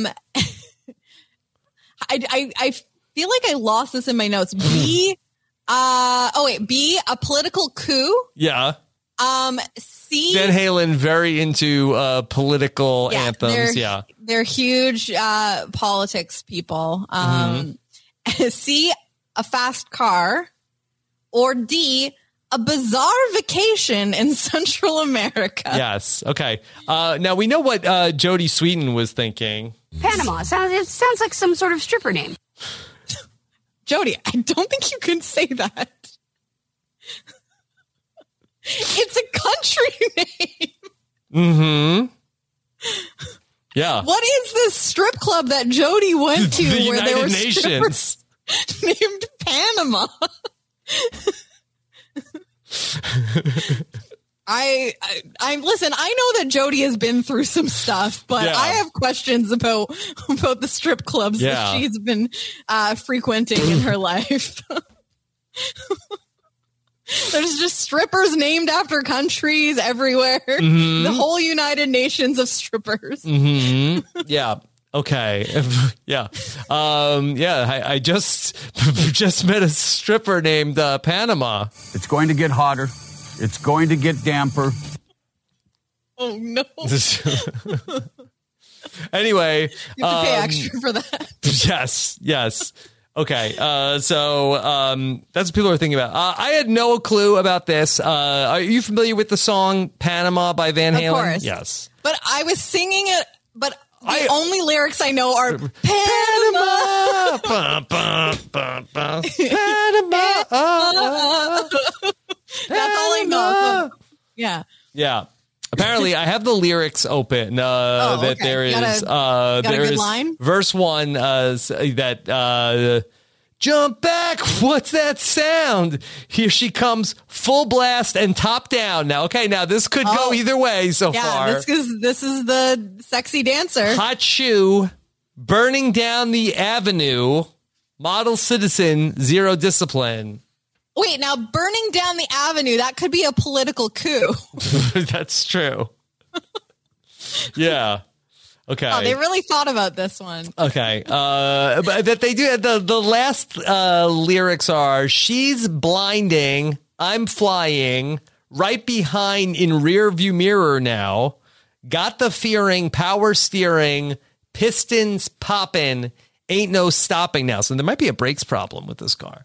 E: I feel like I lost this in my notes. B, a political coup.
C: Yeah.
E: C,
C: Van Halen very into political anthems.
E: They're huge politics people. C, a fast car, or D, a bizarre vacation in Central America.
C: Yes. Okay. Now we know what Jodie Sweetin was thinking.
H: Panama. It sounds like some sort of stripper name.
E: Jody, I don't think you can say that. It's a country name.
C: Mm-hmm. Yeah.
E: What is this strip club that Jody went to
C: the
E: where
C: United
E: there were
C: Nations
E: named Panama? I listen, I know that Jody has been through some stuff, but I have questions about the strip clubs that she's been frequenting in her life. There's just strippers named after countries everywhere. Mm-hmm. The whole United Nations of strippers.
C: Mm-hmm. Yeah. Okay. Yeah. I just met a stripper named Panama.
D: It's going to get hotter. It's going to get damper.
E: Oh, no.
C: Anyway.
E: You have to pay extra for that.
C: Yes. Okay. So that's what people are thinking about. I had no clue about this. Are you familiar with the song Panama by Van Halen?
E: Of course.
C: Yes.
E: But I was singing it, but the only lyrics I know are Panama. Panama. That's all I know. Yeah.
C: Yeah. Apparently, I have the lyrics open. That there is there is line? Verse 1 that jump back. What's that sound? Here she comes, full blast and top down. Now, now this could go either way so far.
E: This is the sexy dancer.
C: Hot shoe, burning down the avenue, model citizen, zero discipline.
E: Wait, now burning down the avenue, that could be a political coup.
C: That's true. Yeah. Okay.
E: Oh, they really thought about this one.
C: Okay. But that they do. The last lyrics are, she's blinding, I'm flying, right behind in rear view mirror now, got the fearing, power steering, pistons popping, ain't no stopping now. So there might be a brakes problem with this car.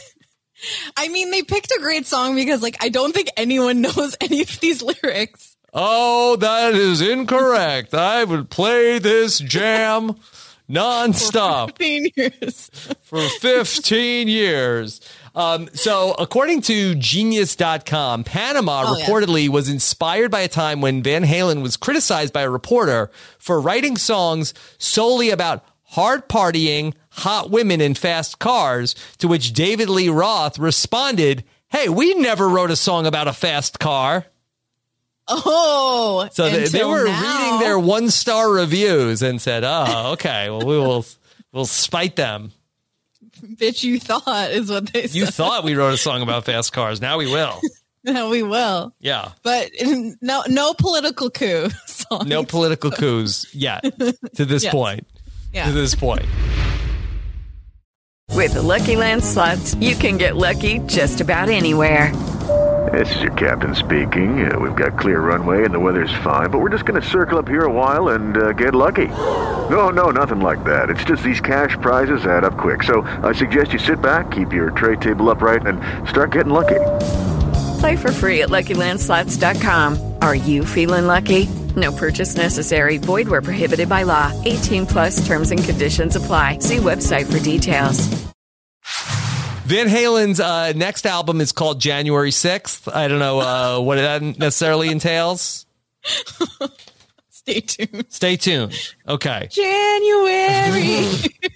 E: I mean, they picked a great song because, I don't think anyone knows any of these lyrics.
C: Oh, that is incorrect. I would play this jam nonstop.
E: For 15 years.
C: For 15 years. So according to Genius.com, Panama reportedly was inspired by a time when Van Halen was criticized by a reporter for writing songs solely about hard partying, hot women, and fast cars, to which David Lee Roth responded, "Hey, we never wrote a song about a fast car."
E: Oh,
C: so they were reading their 1-star reviews and said, "Oh, okay, well, we'll spite them."
E: Bitch, you thought is what they said.
C: You thought we wrote a song about fast cars. Now we will.
E: Now we will.
C: Yeah.
E: But no political coup songs.
C: No political coups yet to this point.
E: Yeah.
C: To this point.
J: With the Lucky Land Slots, you can get lucky just about anywhere.
M: This is your captain speaking. We've got clear runway and the weather's fine, but we're just going to circle up here a while and get lucky. No, nothing like that. It's just these cash prizes add up quick. So I suggest you sit back, keep your tray table upright, and start getting lucky.
J: Play for free at LuckyLandSlots.com. Are you feeling lucky? No purchase necessary. Void where prohibited by law. 18+ terms and conditions apply. See website for details.
C: Van Halen's next album is called January 6th. I don't know what that necessarily entails.
E: Stay tuned.
C: Stay tuned. Okay.
E: January.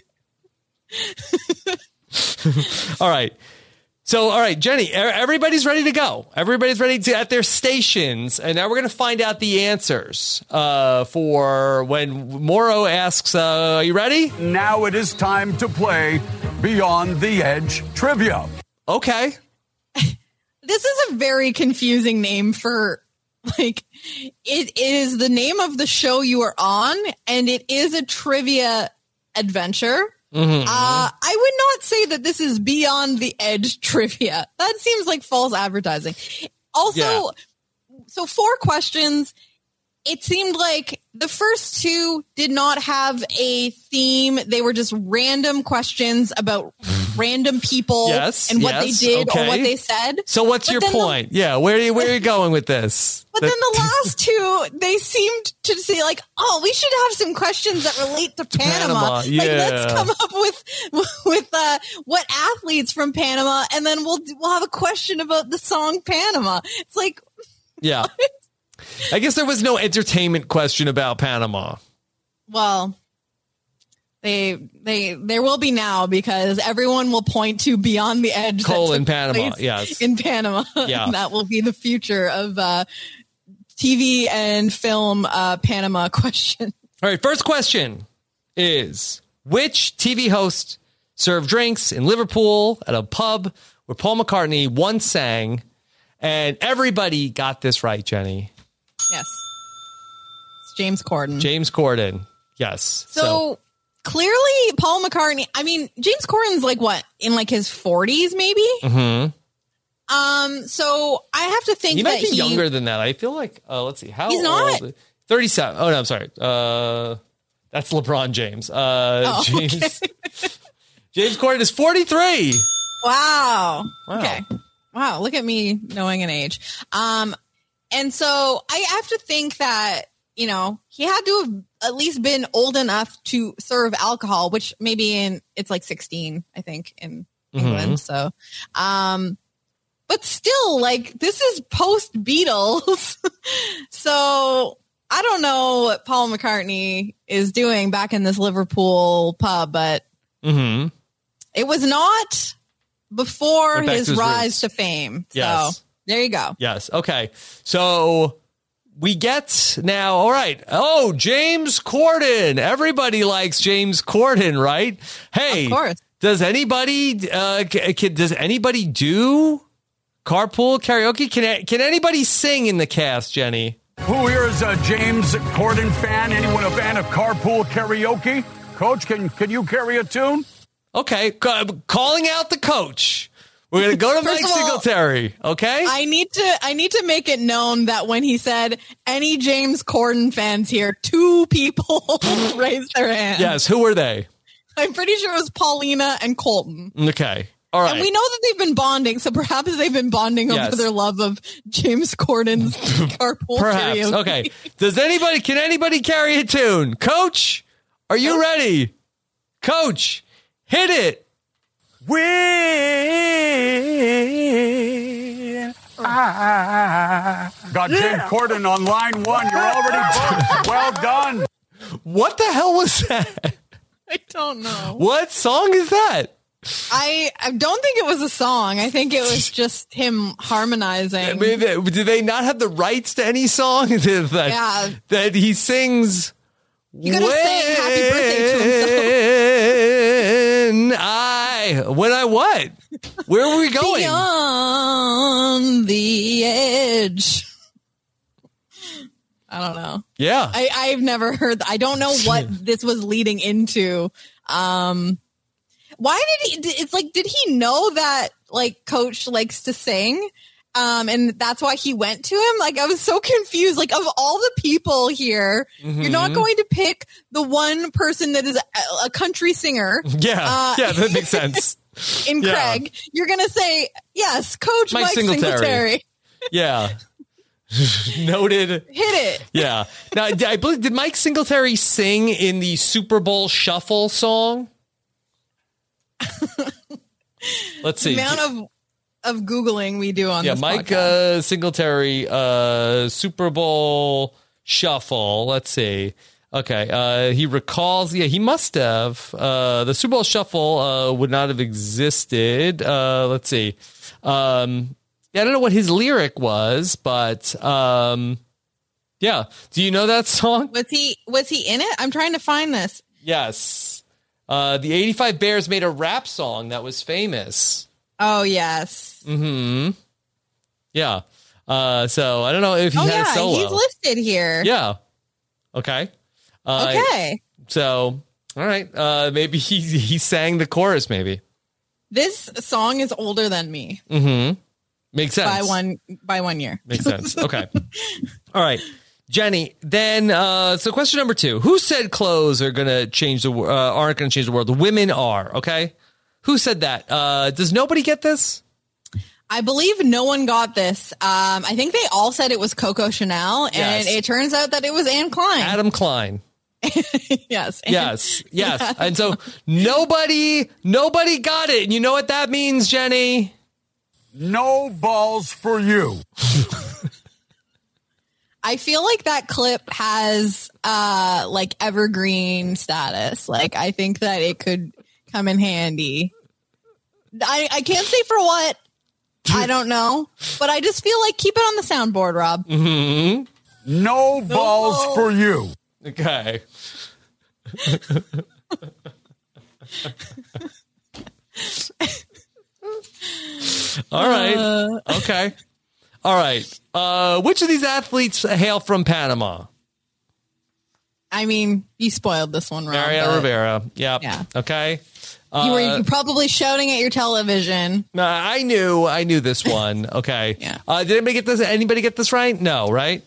C: All right. So, all right, Jenny, everybody's ready to go. Everybody's ready to at their stations. And now we're going to find out the answers for when Mauro asks, are you ready?
D: Now it is time to play Beyond the Edge Trivia.
C: Okay.
E: This is a very confusing name for, like, it is the name of the show you are on, and it is a trivia adventure.
C: Mm-hmm.
E: I would not say that this is Beyond the Edge trivia. That seems like false advertising. Also, so 4 questions. It seemed like the first 2 did not have a theme. They were just random questions about random people and what they did or what they said.
C: So what's your point? Where are you going with this?
E: But then the last 2, they seemed to say like, oh, we should have some questions that relate to Panama.
C: Yeah.
E: Like, let's come up with what athletes from Panama, and then we'll have a question about the song Panama. It's like,
C: yeah. What? I guess there was no entertainment question about Panama.
E: Well, there will be now, because everyone will point to Beyond the Edge.
C: In Panama, yes.
E: In Panama.
C: Yeah.
E: And that will be the future of TV and film Panama question.
C: All right, first question is, which TV host served drinks in Liverpool at a pub where Paul McCartney once sang? And everybody got this right, Jenny.
E: Yes. It's James Corden.
C: James Corden. Yes.
E: So clearly Paul McCartney, I mean, James Corden's like what, in like his 40s maybe?
C: Mm-hmm.
E: So I have to think
C: he
E: that
C: might be younger than that. I feel like, let's see. How
E: he's not
C: old? 37. Oh, no, I'm sorry. That's LeBron James. James Corden is 43.
E: Wow. Okay. Wow. Look at me knowing an age. And so I have to think that, you know, he had to have at least been old enough to serve alcohol, which maybe it's like 16, I think, in England. So, but still, like, this is post Beatles. So I don't know what Paul McCartney is doing back in this Liverpool pub, but it was not before his rise to fame.
C: Yes.
E: So there you go.
C: Yes. Okay. So we get now. All right. Oh, James Corden. Everybody likes James Corden, right? Hey,
E: of course.
C: Does anybody do carpool karaoke? Can anybody sing in the cast, Jenny?
D: Who here is a James Corden fan? Anyone a fan of carpool karaoke? Coach, can you carry a tune?
C: Okay, calling out the coach. We're going to go to Mike Singletary, okay?
E: I need to make it known that when he said any James Corden fans here, 2 people raised their hands.
C: Yes, who were they?
E: I'm pretty sure it was Paulina and Colton.
C: Okay. All right.
E: And we know that they've been bonding, so perhaps they've been bonding over their love of James Corden's carpool
C: Perhaps.
E: karaoke.
C: Okay. Can anybody carry a tune? Coach, are you ready? Coach, hit it.
D: When I got James Corden on line 1. You're already booked. Well done.
C: What the hell was that?
E: I don't know.
C: What song is that?
E: I don't think it was a song. I think it was just him harmonizing.
C: I mean, do they not have the rights to any song that he sings?
E: You could have sang happy birthday to himself.
C: When I what? Where were we going?
E: Beyond the edge. I don't know.
C: Yeah.
E: I've never heard. I don't know what this was leading into. Why did he? It's like, did he know that like Coach likes to sing? And that's why he went to him. Like, I was so confused. Like, of all the people here, you're not going to pick the one person that is a country singer.
C: Yeah. That makes sense.
E: In Craig, you're going to say, yes, Coach Mike Singletary.
C: Yeah. Noted.
E: Hit it.
C: Yeah. Now, I believe, did Mike Singletary sing in the Super Bowl Shuffle song? Let's see.
E: The amount of Googling we do on this
C: Mike
E: podcast.
C: Singletary, Super Bowl Shuffle. Let's see. Okay. He recalls, he must have. The Super Bowl Shuffle would not have existed. Let's see. I don't know what his lyric was, but do you know that song?
E: Was he in it? I'm trying to find this.
C: Yes. The 85 Bears made a rap song that was famous.
E: Oh, yes.
C: Mm-hmm. Yeah. So I don't know if he had a solo.
E: He's listed here.
C: Yeah. Okay.
E: Okay.
C: So, all right. Maybe he sang the chorus, maybe.
E: This song is older than me.
C: Mm-hmm. Makes sense.
E: By 1 year.
C: Makes sense. Okay. All right. Jenny, then, so question number 2. Who said clothes are going to change aren't going to change the world? The women are, okay? Who said that? Does nobody get this?
E: I believe no one got this. I think they all said it was Coco Chanel, and it turns out that it was Anne Klein.
C: Adam Klein.
E: Yes.
C: Yes. And so nobody got it. And you know what that means, Jenny?
D: No balls for you.
E: I feel like that clip has like evergreen status. Like, I think that it could come in handy. I can't say for what. I don't know. But I just feel like keep it on the soundboard, Rob.
C: Mm-hmm.
D: No balls for you.
C: Okay. All right. Okay. All right. Which of these athletes hail from Panama?
E: I mean, you spoiled this one, Rob.
C: Mariano Rivera. Yep.
E: Yeah.
C: Okay.
E: You were probably shouting at your television.
C: I knew this one. Okay.
E: Yeah.
C: Did anybody get this right? No, right?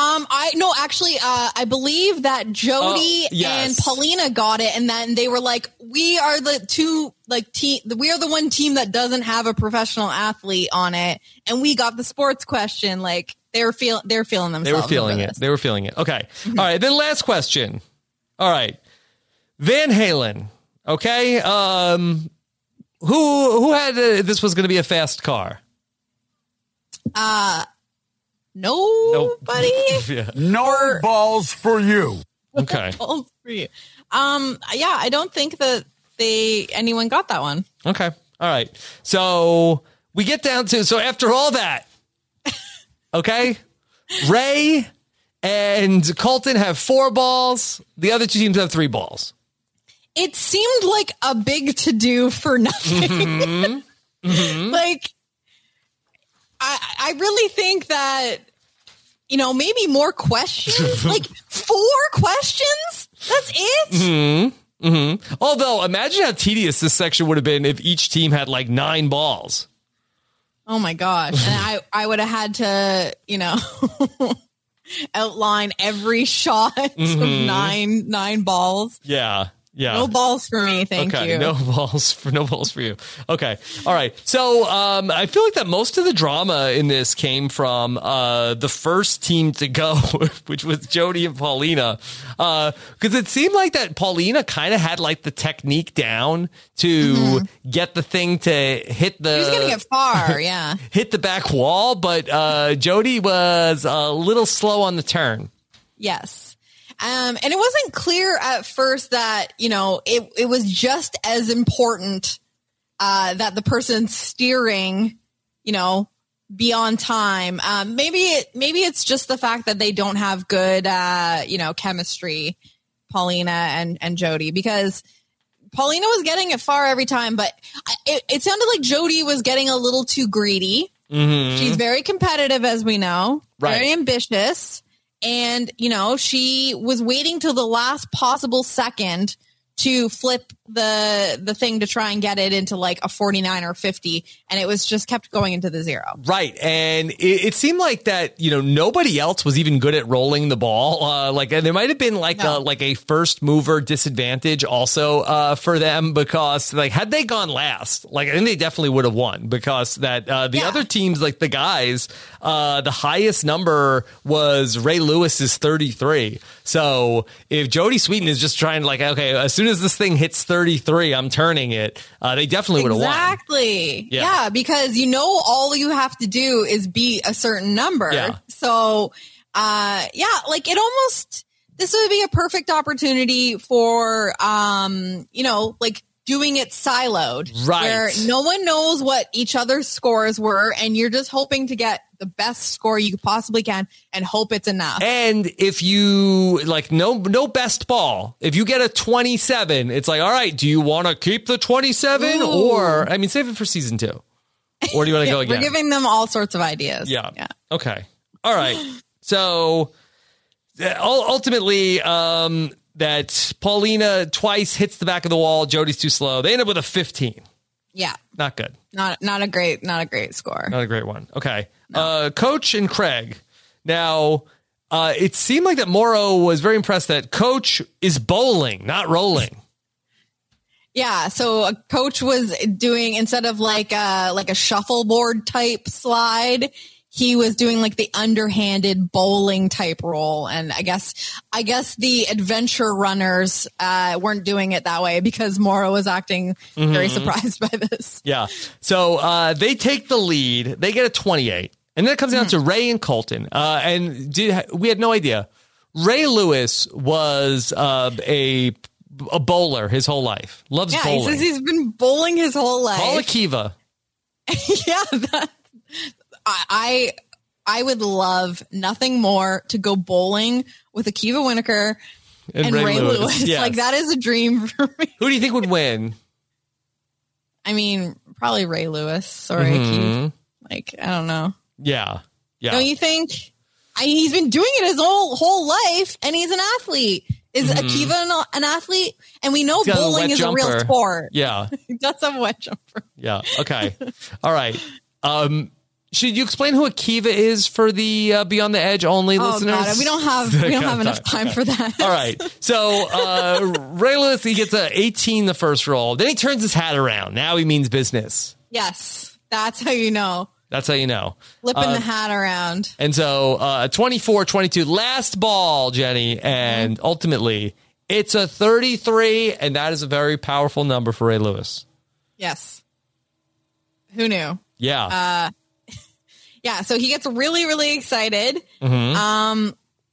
E: I believe that Jody and Paulina got it, and then they were like, we are the one team that doesn't have a professional athlete on it, and we got the sports question. Like, they're feeling themselves.
C: They were feeling it. They were feeling it. Okay. All right. Then last question. All right. Van Halen. Okay. Who had this was going to be a fast car?
E: Nobody.
C: Yeah.
D: No balls for you.
C: Okay.
E: Balls for you. I don't think that anyone got that one.
C: Okay. All right. So we get down to, so after all that, okay, Ray and Colton have 4 balls. The other 2 teams have 3 balls.
E: It seemed like a big to-do for nothing.
C: Mm-hmm. Mm-hmm.
E: Like, I really think that, maybe more questions. Like 4 questions? That's it?
C: Mm-hmm. Mm-hmm. Although, imagine how tedious this section would have been if each team had like 9 balls.
E: Oh my gosh. And I would have had to, outline every shot of 9 balls.
C: Yeah. Yeah.
E: No balls for me. Thank you.
C: No balls for you. Okay. All right. So I feel like that most of the drama in this came from the first team to go, which was Jody and Paulina. Because it seemed like that Paulina kind of had like the technique down to get the thing to hit the...
E: He was going to get far, yeah.
C: hit the back wall, but Jody was a little slow on the turn.
E: Yes. And it wasn't clear at first that, it was just as important that the person steering, be on time. Maybe it's just the fact that they don't have good, chemistry, Paulina and Jody, because Paulina was getting it far every time, but it sounded like Jody was getting a little too greedy. Mm-hmm. She's very competitive, as we know, very ambitious. And, she was waiting till the last possible second to flip the thing to try and get it into like a 49 or 50. And it was just kept going into the zero.
C: Right. And it seemed like that, nobody else was even good at rolling the ball. And there might have been a first mover disadvantage also for them, because had they gone last, I think they definitely would have won, because that the other teams, like the guys, the highest number was Ray Lewis's 33. So if Jody Sweeten is just trying okay, as soon as this thing hits 33, I'm turning it. They definitely would have won.
E: Exactly. Yeah, because all you have to do is beat a certain number.
C: Yeah.
E: So, it almost, this would be a perfect opportunity for, doing it siloed.
C: Right.
E: Where no one knows what each other's scores were, and you're just hoping to get the best score you possibly can and hope it's enough.
C: And if you no best ball, if you get a 27, it's all right, do you want to keep the 27 or save it for season 2? Or do you want to go again?
E: We're giving them all sorts of ideas.
C: Yeah. Okay. All right. So ultimately, that Paulina twice hits the back of the wall. Jody's too slow. They end up with a 15.
E: Yeah.
C: Not good.
E: Not a great score.
C: Not a great one. Okay. No. Coach and Craig. Now, it seemed like that Morrow was very impressed that Coach is bowling, not rolling.
E: Yeah. So Coach was doing, instead of like a shuffleboard type slide, he was doing the underhanded bowling type roll. And I guess the adventure runners weren't doing it that way, because Morrow was acting very surprised by this.
C: Yeah. So they take the lead. They get a 28. And then it comes down to Ray and Colton. We had no idea. Ray Lewis was a bowler his whole life. Loves bowling.
E: He says he's been bowling his whole life.
C: Call Akiva.
E: Yeah. I would love nothing more to go bowling with Akiva Winokur and Ray Lewis.
C: Yes.
E: That is a dream for me.
C: Who do you think would win?
E: Probably Ray Lewis or Akiva. I don't know.
C: Yeah.
E: Don't you think? He's been doing it his whole life, and he's an athlete. Is Akiva an athlete? And we know bowling is a real sport.
C: Yeah.
E: He does have a wet jumper.
C: Yeah. Okay. All right. Should you explain who Akiva is for the Beyond the Edge only listeners?
E: God, we don't have enough time for that.
C: All right. So Ray Lewis, he gets a 18 the first roll. Then he turns his hat around. Now he means business.
E: Yes. That's how you know.
C: Flipping
E: the hat around.
C: And so 24-22, last ball, Jenny. And ultimately, it's a 33. And that is a very powerful number for Ray Lewis.
E: Yes. Who knew?
C: Yeah.
E: Yeah, so he gets really, really excited. And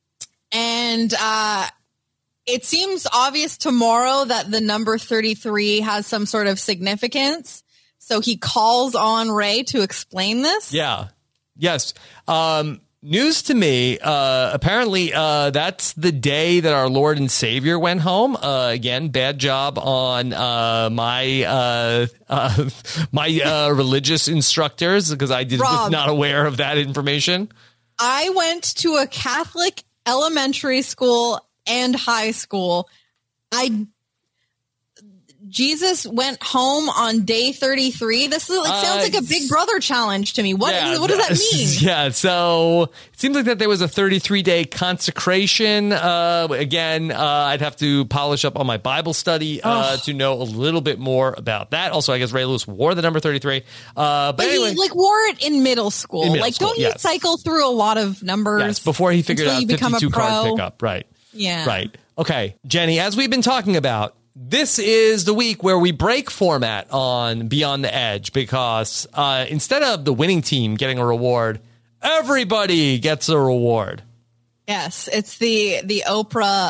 E: it seems obvious to Morrow that the number 33 has some sort of significance. So he calls on Ray to explain this.
C: Yeah. Yes. News to me. Apparently, that's the day that our Lord and Savior went home. Again, bad job on my religious instructors, because I was not aware of that information.
E: I went to a Catholic elementary school and high school. Jesus went home on day 33. This is sounds like a Big Brother challenge to me. What does that mean?
C: Yeah, so it seems like that there was a 33-day consecration. Again, I'd have to polish up on my Bible study to know a little bit more about that. Also, I guess Ray Lewis wore the number 33. But anyway,
E: he wore it in middle school. Don't you cycle through a lot of numbers?
C: Yes, before he figured out 52 card pickup. Right.
E: Yeah.
C: Right. Okay, Jenny, as we've been talking about, this is the week where we break format on Beyond the Edge because instead of the winning team getting a reward, everybody gets a reward.
E: Yes, it's the Oprah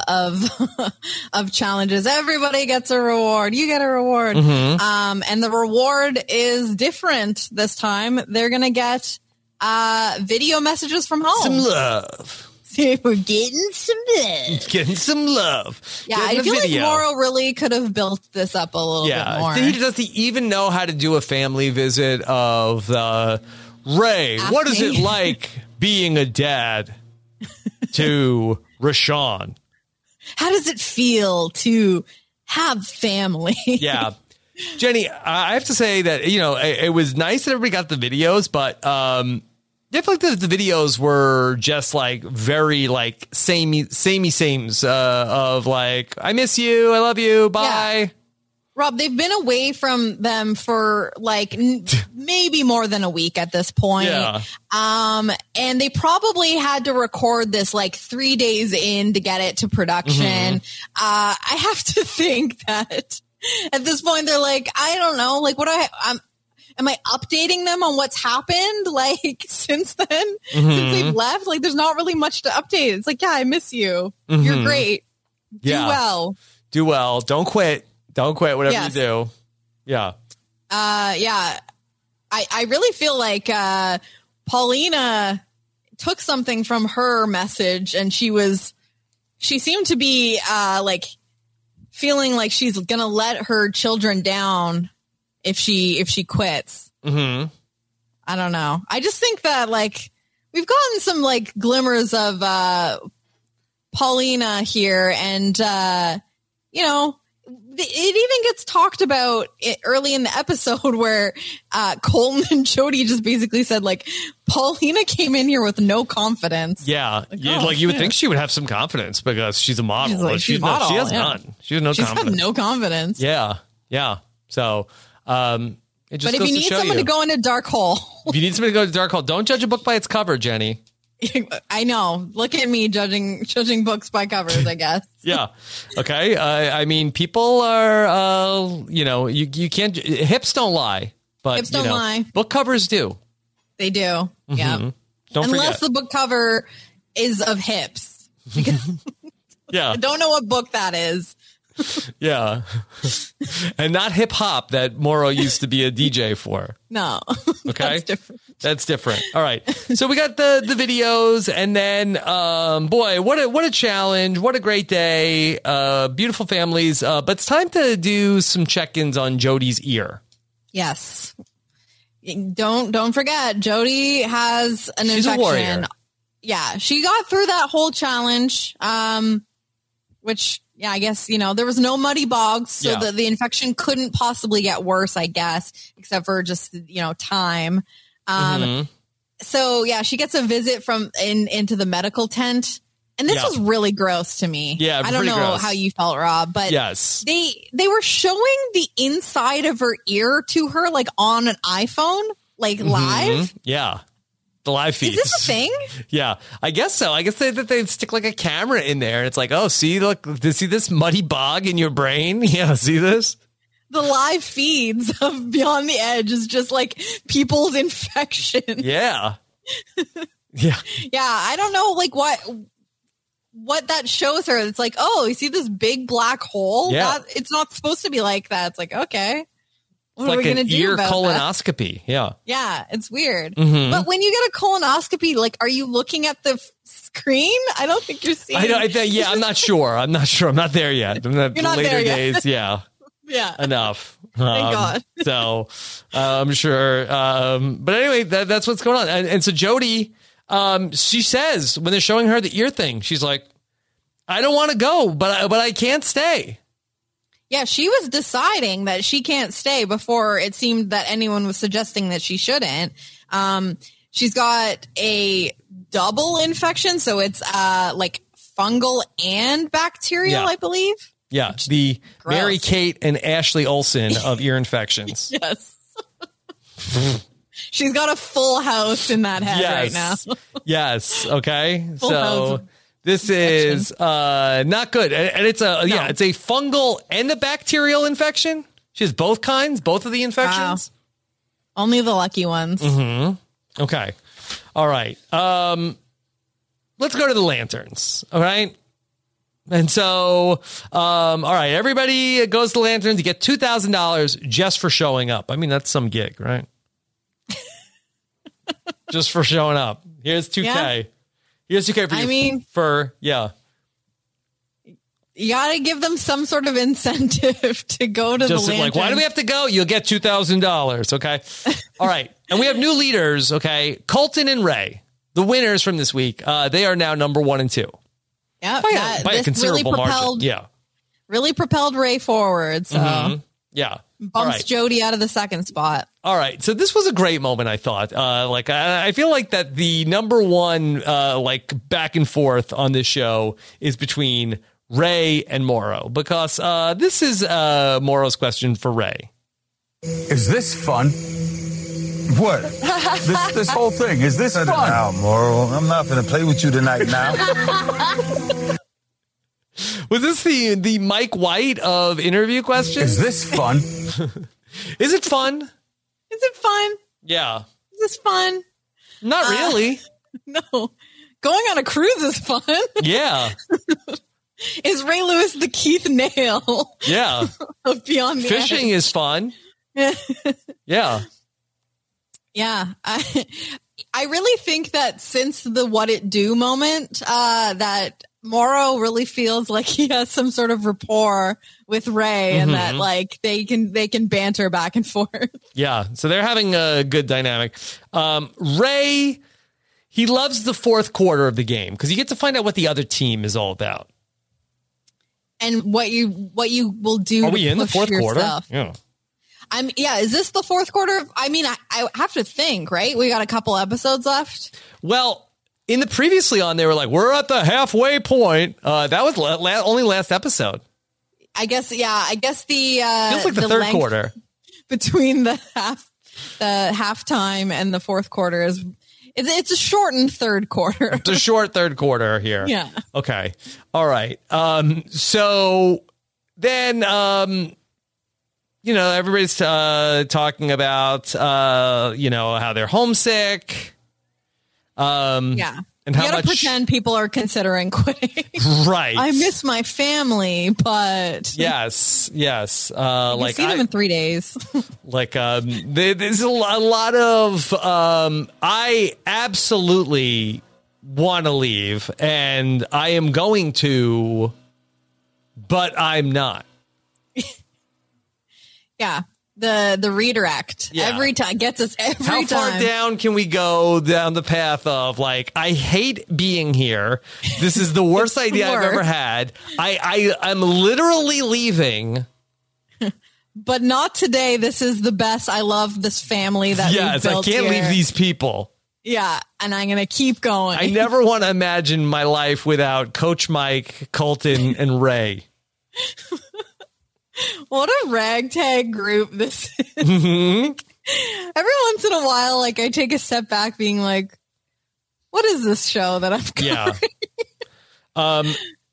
E: of challenges. Everybody gets a reward. You get a reward. And the reward is different this time. They're going to get video messages from home.
C: Some love.
E: We're getting some love.
C: Getting some love.
E: Yeah, I feel like Mauro really could have built this up a little bit more.
C: Does he even know how to do a family visit of Ray? What is it like being a dad to Rashawn?
E: How does it feel to have family?
C: Yeah. Jenny, I have to say that, it was nice that everybody got the videos, but I feel like the videos were just like very like samey of like, I miss you, I love you, bye.
E: Yeah. Rob, they've been away from them for like maybe more than a week at this point.
C: Yeah.
E: And they probably had to record this like 3 days in to get it to production. I have to think that at this point they're like, I don't know, like am I updating them on what's happened like since then? Since they've left? Like there's not really much to update. It's like, yeah, I miss you. You're great.
C: Yeah.
E: Do well.
C: Do well. Don't quit. Don't quit whatever you do. Yeah.
E: Yeah. I really feel like Paulina took something from her message and she seemed to be like feeling like she's gonna let her children down if she quits. I don't know. I just think that like we've gotten some like glimmers of Paulina here, and it even gets talked about early in the episode where Colton and Jody just basically said like Paulina came in here with no confidence.
C: Yeah, you would think she would have some confidence because she's a model. She has none. She has no confidence.
E: Got no confidence.
C: Yeah. So. It just
E: but if you need someone to go in a dark hole,
C: if you need somebody to go to a dark hole, don't judge a book by its cover, Jenny.
E: I know. Look at me judging books by covers, I guess.
C: Yeah. Okay. I mean, people are, you can't. Hips don't lie, but
E: hips don't lie.
C: Book covers do.
E: They do. Yeah. Unless the book cover is of hips.
C: Yeah.
E: I don't know what book that is.
C: Yeah. And not hip hop that Mauro used to be a DJ for.
E: No.
C: Okay. That's different. All right. So we got the videos, and then boy, what a challenge. What a great day. Beautiful families. But it's time to do some check-ins on Jody's ear.
E: Yes. Don't forget, Jody has an infection.
C: She's a warrior.
E: Yeah. She got through that whole challenge. Which, yeah, I guess, there was no muddy bogs, so the infection couldn't possibly get worse, I guess, except for just, time. So, yeah, she gets a visit into the medical tent. And this was really gross to me.
C: Yeah,
E: I don't know
C: gross.
E: how you felt, Rob, but
C: yes.
E: they were showing the inside of her ear to her, like on an iPhone, like live.
C: Yeah. The live feeds.
E: Is this a thing?
C: Yeah, I guess so. I guess they stick like a camera in there. And it's like, oh, see this muddy bog in your brain? Yeah, see this?
E: The live feeds of Beyond the Edge is just like people's infection.
C: Yeah. Yeah.
E: Yeah, I don't know like what that shows her. It's like, oh, you see this big black hole?
C: Yeah.
E: It's not supposed to be like that. It's like, okay. What
C: it's
E: are we
C: like
E: going to do
C: ear
E: about
C: colonoscopy.
E: that?
C: Yeah.
E: Yeah, it's weird. But when you get a colonoscopy, like, are you looking at the screen? I don't think you're seeing.
C: I'm not sure. I'm not there yet. I'm not
E: You're not
C: later
E: there yet.
C: days. Yeah.
E: Yeah.
C: Enough.
E: Thank God.
C: So I'm sure. But anyway, that's what's going on. And so Jody, she says when they're showing her the ear thing, she's like, I don't want to go, but I can't stay.
E: Yeah, she was deciding that she can't stay before it seemed that anyone was suggesting that she shouldn't. She's got a double infection, so it's like fungal and bacterial, I believe.
C: Yeah, the
E: Gross.
C: Mary-Kate and Ashley Olsen of ear infections.
E: Yes. She's got a full house in that head right now.
C: Yes. Okay.
E: Full
C: So
E: house
C: this is not good. And it's it's a fungal and a bacterial infection. She has both kinds, both of the infections.
E: Wow. Only the lucky ones.
C: Mm-hmm. Okay. All right. Let's go to the lanterns. All right. And so, all right, everybody goes to Lanterns. You get $2,000 just for showing up. I mean, that's some gig, right? Just for showing up. Here's $2K.
E: Yeah.
C: Here's $2K for
E: You got to give them some sort of incentive to go to
C: just
E: the Lanterns.
C: like, why do we have to go? You'll get $2,000. Okay. All right. And we have new leaders. Okay. Colton and Ray, the winners from this week. They are now number 1 and 2.
E: Yeah,
C: by a considerable margin. Yeah.
E: Really propelled Ray forward. So
C: yeah.
E: Bumps Jody out of the second spot.
C: All right. So this was a great moment, I thought. I feel like that the number one back and forth on this show is between Ray and Mauro, because this is Mauro's question for Ray.
D: Is this fun?
I: What?
D: This whole thing, is this fun?
I: Now, Mauro, I'm not going to play with you tonight now.
C: Was this the Mike White of interview questions?
D: Is this fun?
C: Is it fun?
E: Is it fun?
C: Yeah.
E: Is this fun?
C: Not really.
E: No. Going on a cruise is fun.
C: Yeah.
E: Is Ray Lewis the Keith Nail?
C: Yeah.
E: Of Beyond the
C: Fishing
E: Edge?
C: is fun. Yeah.
E: Yeah. I really think that since the What It Do moment, that Mauro really feels like he has some sort of rapport with Ray, and that like they can banter back and forth.
C: Yeah. So they're having a good dynamic. Ray, he loves the fourth quarter of the game because you get to find out what the other team is all about.
E: And what you will do.
C: Are we in the fourth quarter? Yeah.
E: Is this the fourth quarter? I mean, I have to think, right? We got a couple episodes left.
C: Well, in the previously on, they were like, we're at the halfway point. That was only last episode.
E: I guess the
C: feels like the third quarter
E: between the halftime and the fourth quarter is it's a shortened third quarter.
C: It's a short third quarter here.
E: Yeah.
C: Okay. All right. So then, everybody's talking about, how they're homesick.
E: Yeah.
C: And
E: you
C: how
E: gotta
C: much
E: pretend people are considering quitting.
C: Right.
E: I miss my family, but
C: yes.
E: you see them in 3 days.
C: There's a lot of I absolutely want to leave, and I am going to, but I'm not.
E: Yeah. The redirect every time gets us every time.
C: How far down can we go down the path of I hate being here. This is the worst idea I've ever had. I'm literally leaving.
E: But not today. This is the best. I love this family that we've built
C: I can't
E: here.
C: leave these people.
E: Yeah, and I'm going to keep going.
C: I never want to imagine my life without Coach Mike, Colton, and Ray.
E: What a ragtag group this is.
C: Mm-hmm.
E: Every once in a while, I take a step back being like, what is this show that I'm covering?
C: Yeah.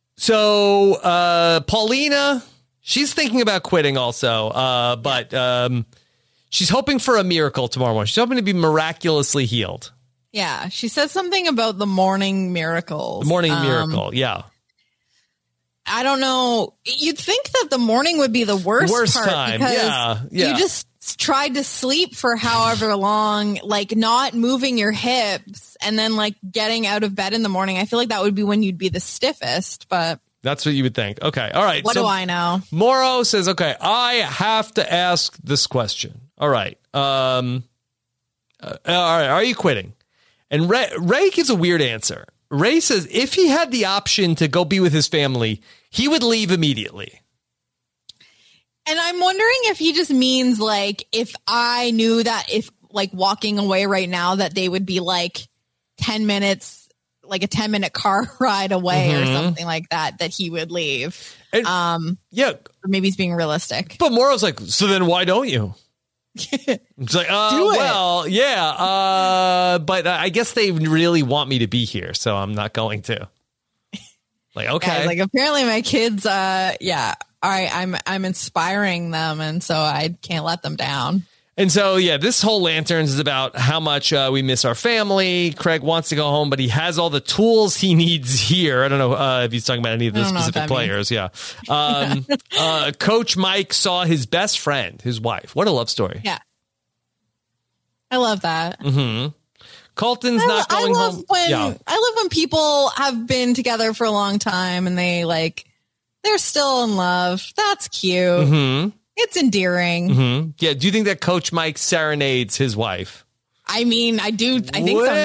C: So Paulina, she's thinking about quitting also, but she's hoping for a miracle tomorrow morning. She's hoping to be miraculously healed.
E: Yeah, she says something about the morning miracles.
C: The morning miracle, yeah.
E: I don't know. You'd think that the morning would be the worst part
C: time.
E: Because
C: yeah.
E: you just tried to sleep for however long, not moving your hips and then getting out of bed in the morning. I feel like that would be when you'd be the stiffest, but
C: that's what you would think. Okay. All right.
E: What do I know?
C: Mauro says, okay, I have to ask this question. All right. All right. Are you quitting? And Ray gives a weird answer. Ray says if he had the option to go be with his family, he would leave immediately.
E: And I'm wondering if he just means like, if I knew that if like walking away right now, that they would be like 10 minutes, like a 10-minute car ride away or something like that, that he would leave.
C: And, yeah.
E: Or maybe he's being realistic.
C: But Moro's like, so then why don't you? It's like, well, yeah, but I guess they really want me to be here, so I'm not going to. Like, okay.
E: Yeah, like apparently my kids, I'm inspiring them, and so I can't let them down.
C: And so, yeah, this whole Lanterns is about how much we miss our family. Craig wants to go home, but he has all the tools he needs here. I don't know if he's talking about any of the specific players. Yeah. Coach Mike saw his best friend, his wife. What a love story.
E: Yeah. I love that.
C: Colton's not going home.
E: I love when people have been together for a long time and they're still in love. That's cute. It's endearing.
C: Yeah. Do you think that Coach Mike serenades his wife?
E: I mean, I do. I think so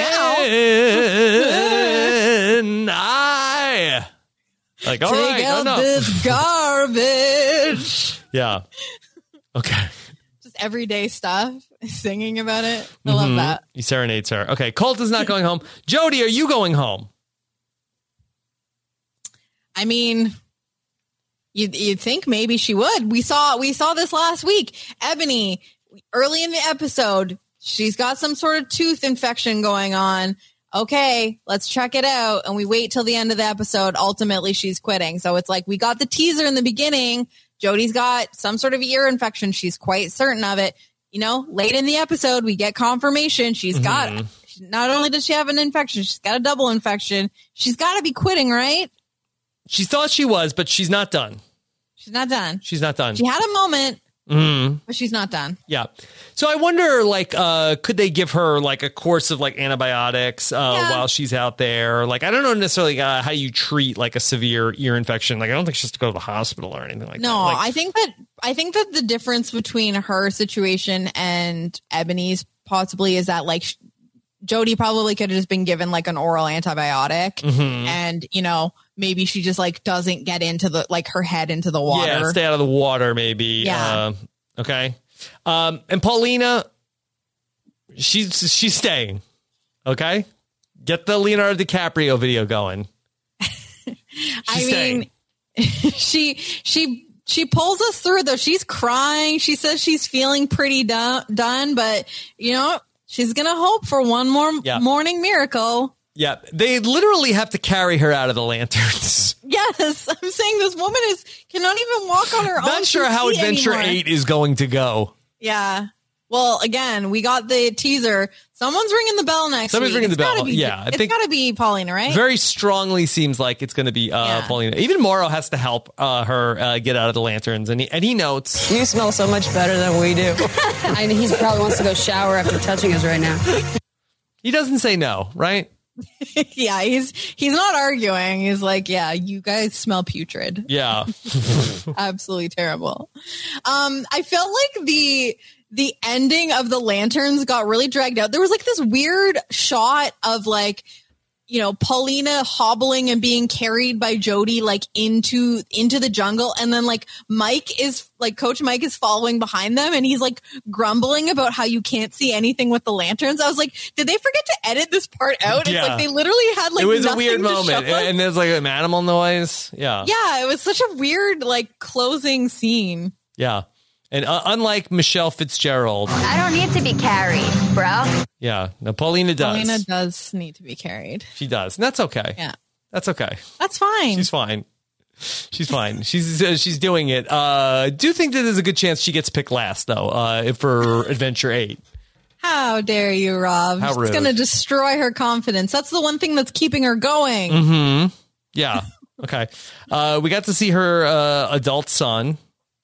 E: now.
C: Like, all right,
E: take out this garbage.
C: Yeah. Okay.
E: Just everyday stuff. Singing about it. I love that.
C: He serenades her. Okay. Colton's not going home. Jody, are you going home?
E: I mean, you'd think maybe she would. We saw this last week. Ebony, early in the episode, she's got some sort of tooth infection going on. Okay, let's check it out. And we wait till the end of the episode. Ultimately, she's quitting. So it's like we got the teaser in the beginning. Jody's got some sort of ear infection. She's quite certain of it. You know, late in the episode, we get confirmation. She's got, not only does she have an infection, she's got a double infection. She's got to be quitting, right?
C: She thought she was, but she's not done.
E: She's not done.
C: She's not done.
E: She had a moment, but she's not done.
C: Yeah. So I wonder, like, could they give her like a course of like antibiotics while she's out there? Like, I don't know necessarily how you treat like a severe ear infection. Like, I don't think she has to go to the hospital or anything like that.
E: No,
C: Like,
E: I think that the difference between her situation and Ebony's possibly is that like Jody probably could have just been given like an oral antibiotic, and you know, maybe she just like doesn't get into the like her head into the water.
C: Yeah, stay out of the water, maybe.
E: Yeah.
C: Okay. And Paulina, she's staying. Okay. Get the Leonardo DiCaprio video going.
E: She pulls us through though. She's crying. She says she's feeling pretty done, but you know, she's going to hope for one more morning miracle.
C: Yeah, they literally have to carry her out of the Lanterns.
E: Yes, I'm saying this woman cannot even walk on her own.
C: Not sure how Adventure 8 is going to go.
E: Yeah. Well, again, we got the teaser. Someone's ringing the bell next
C: Somebody's
E: week.
C: ringing the bell.
E: It's got to be Paulina, right?
C: Very strongly seems like it's going to be Paulina. Even Moro has to help her get out of the Lanterns, and he notes.
N: You smell so much better than we do. I mean, he probably wants to go shower after touching us right now.
C: He doesn't say no, right?
E: Yeah, he's not arguing. He's like, yeah, you guys smell putrid.
C: Yeah.
E: Absolutely terrible. I felt like the ending of the Lanterns got really dragged out. There was like this weird shot of like, you know, Paulina hobbling and being carried by Jody like into the jungle, and then like Coach Mike is following behind them, and he's like grumbling about how you can't see anything with the lanterns. I was like, did they forget to edit this part out?
C: Yeah.
E: It's like they literally had like,
C: it was a
E: nothing
C: weird
E: to
C: moment,
E: show us.
C: and there's like an animal noise. Yeah,
E: it was such a weird like closing scene.
C: Yeah. And unlike Michelle Fitzgerald,
O: I don't need to be carried, bro.
C: Yeah, no, Paulina does.
E: Paulina does need to be carried.
C: She does, and that's okay.
E: Yeah,
C: that's okay.
E: That's fine.
C: She's fine. She's fine. She's doing it. Do think that there's a good chance she gets picked last, though, for Adventure 8.
E: How dare you, Rob?
C: How rude.
E: It's going to destroy her confidence. That's the one thing that's keeping her going.
C: Mm-hmm. Yeah. Okay. We got to see her adult son.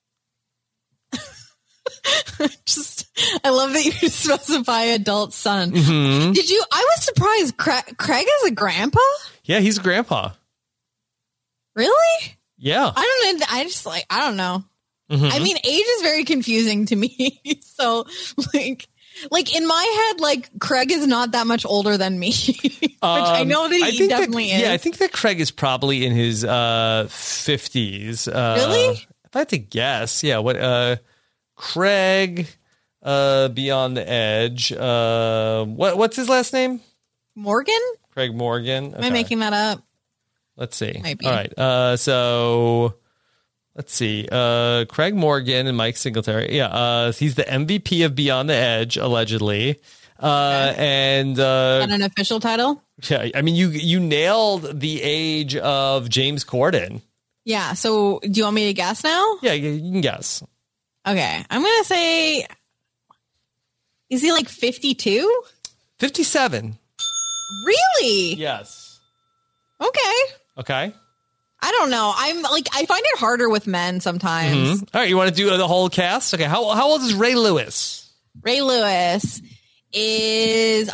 E: I love that you specify adult son.
C: Mm-hmm.
E: I was surprised. Craig is a grandpa?
C: Yeah, he's a grandpa.
E: Really?
C: Yeah.
E: I don't know.
C: Mm-hmm.
E: I mean, age is very confusing to me. So like in my head, like Craig is not that much older than me, which I know that he definitely is.
C: Yeah, I think that Craig is probably in his 50s.
E: Really?
C: If I had to guess, what Craig Beyond the Edge. What's his last name?
E: Morgan?
C: Craig Morgan. Okay.
E: Am I making that up?
C: Let's see.
E: Might be.
C: All right. So let's see. Craig Morgan and Mike Singletary. Yeah. He's the MVP of Beyond the Edge, allegedly. And
E: an official title?
C: Yeah. I mean, you nailed the age of James Corden.
E: Yeah. So do you want me to guess now?
C: Yeah, you can guess.
E: Okay. I'm going to say, is he like 52?
C: 57.
E: Really?
C: Yes.
E: Okay. I don't know. I find it harder with men sometimes.
C: Mm-hmm. All right. You want to do the whole cast? Okay. How old is Ray Lewis?
E: Ray Lewis is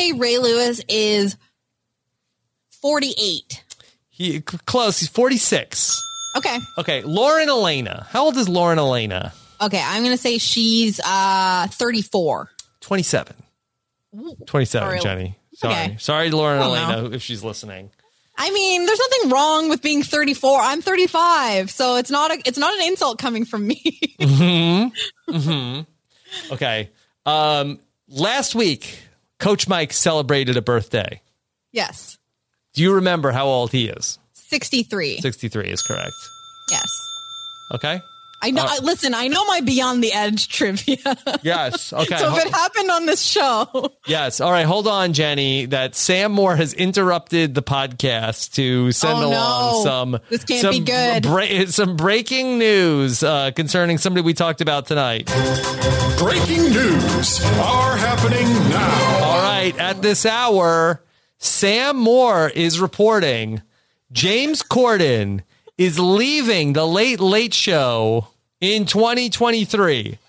E: 48.
C: Close. He's 46.
E: Okay.
C: Lauren Elena. How old is Lauren Elena?
E: Okay. I'm going to say she's 34.
C: 27. 27,
E: Sorry.
C: Jenny. Sorry.
E: Okay.
C: Sorry, Lauren
E: Oh,
C: Elena,
E: no.
C: if she's listening.
E: I mean, there's nothing wrong with being 34. I'm 35, so it's not an insult coming from me.
C: Mm-hmm. Mm-hmm. Okay. Last week, Coach Mike celebrated a birthday.
E: Yes.
C: Do you remember how old he is?
E: 63.
C: 63 is correct.
E: Yes.
C: Okay.
E: I know. Listen, I know my Beyond the Edge trivia.
C: Yes. Okay.
E: So if it happened on this show.
C: Yes. All right. Hold on, Jenny. That Sam Moore has interrupted the podcast to send along some.
E: This can't be good.
C: Some breaking news concerning somebody we talked about tonight.
P: Breaking news are happening now.
C: All right. At this hour, Sam Moore is reporting James Corden is leaving the Late Late Show in 2023.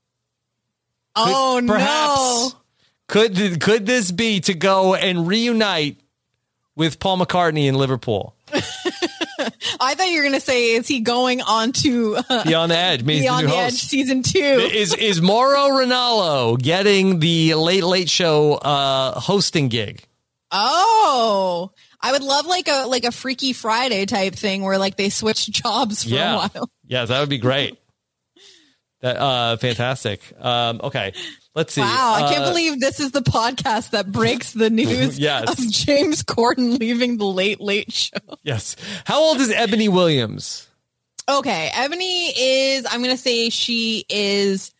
E: No.
C: Could this be to go and reunite with Paul McCartney in Liverpool?
E: I thought you were going to say, is he going on to
C: Beyond the Edge?
E: Beyond the Edge season 2?
C: Is Mauro Ranallo getting the Late Late Show hosting gig?
E: Oh, I would love like a Freaky Friday type thing where like they switch jobs for a while.
C: Yeah, that would be great. That fantastic. Okay, let's see.
E: Wow, I can't believe this is the podcast that breaks the news
C: Yes.
E: of James Corden leaving the Late Late Show.
C: Yes. How old is Ebony Williams?
E: Okay, Ebony is, I'm going to say she is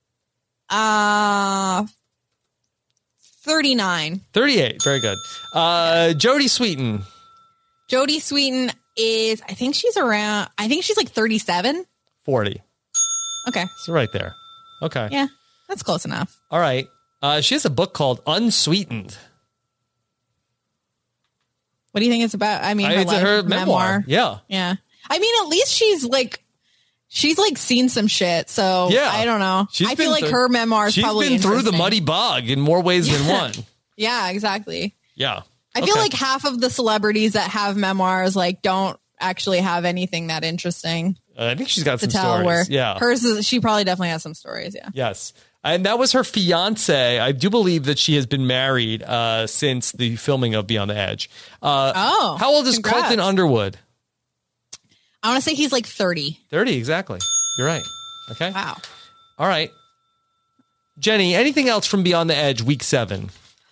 E: 39.
C: 38. Very good. Jodie Sweetin.
E: Jodie Sweetin is, I think she's like 37.
C: 40.
E: Okay.
C: So right there. Okay.
E: Yeah, that's close enough.
C: All right. She has a book called Unsweetened.
E: What do you think it's about? I mean,
C: It's her memoir. Yeah.
E: Yeah. I mean, at least she's seen some shit. So
C: Yeah.
E: I don't know. I feel like her memoir is probably
C: She's been through the
E: interesting.
C: muddy bog in more ways than one.
E: Yeah, exactly.
C: Yeah.
E: I feel like half of the celebrities that have memoirs like don't actually have anything that interesting.
C: I think she's got
E: to
C: some
E: tell.
C: stories.
E: Where
C: Yeah.
E: hers is, she probably definitely has some stories. Yeah.
C: Yes. And that was her fiance. I do believe that she has been married since the filming of Beyond the Edge. How old is
E: congrats.
C: Colton Underwood?
E: I want to say he's like 30.
C: 30, exactly. You're right. Okay.
E: Wow.
C: All right. Jenny, anything else from Beyond the Edge week 7?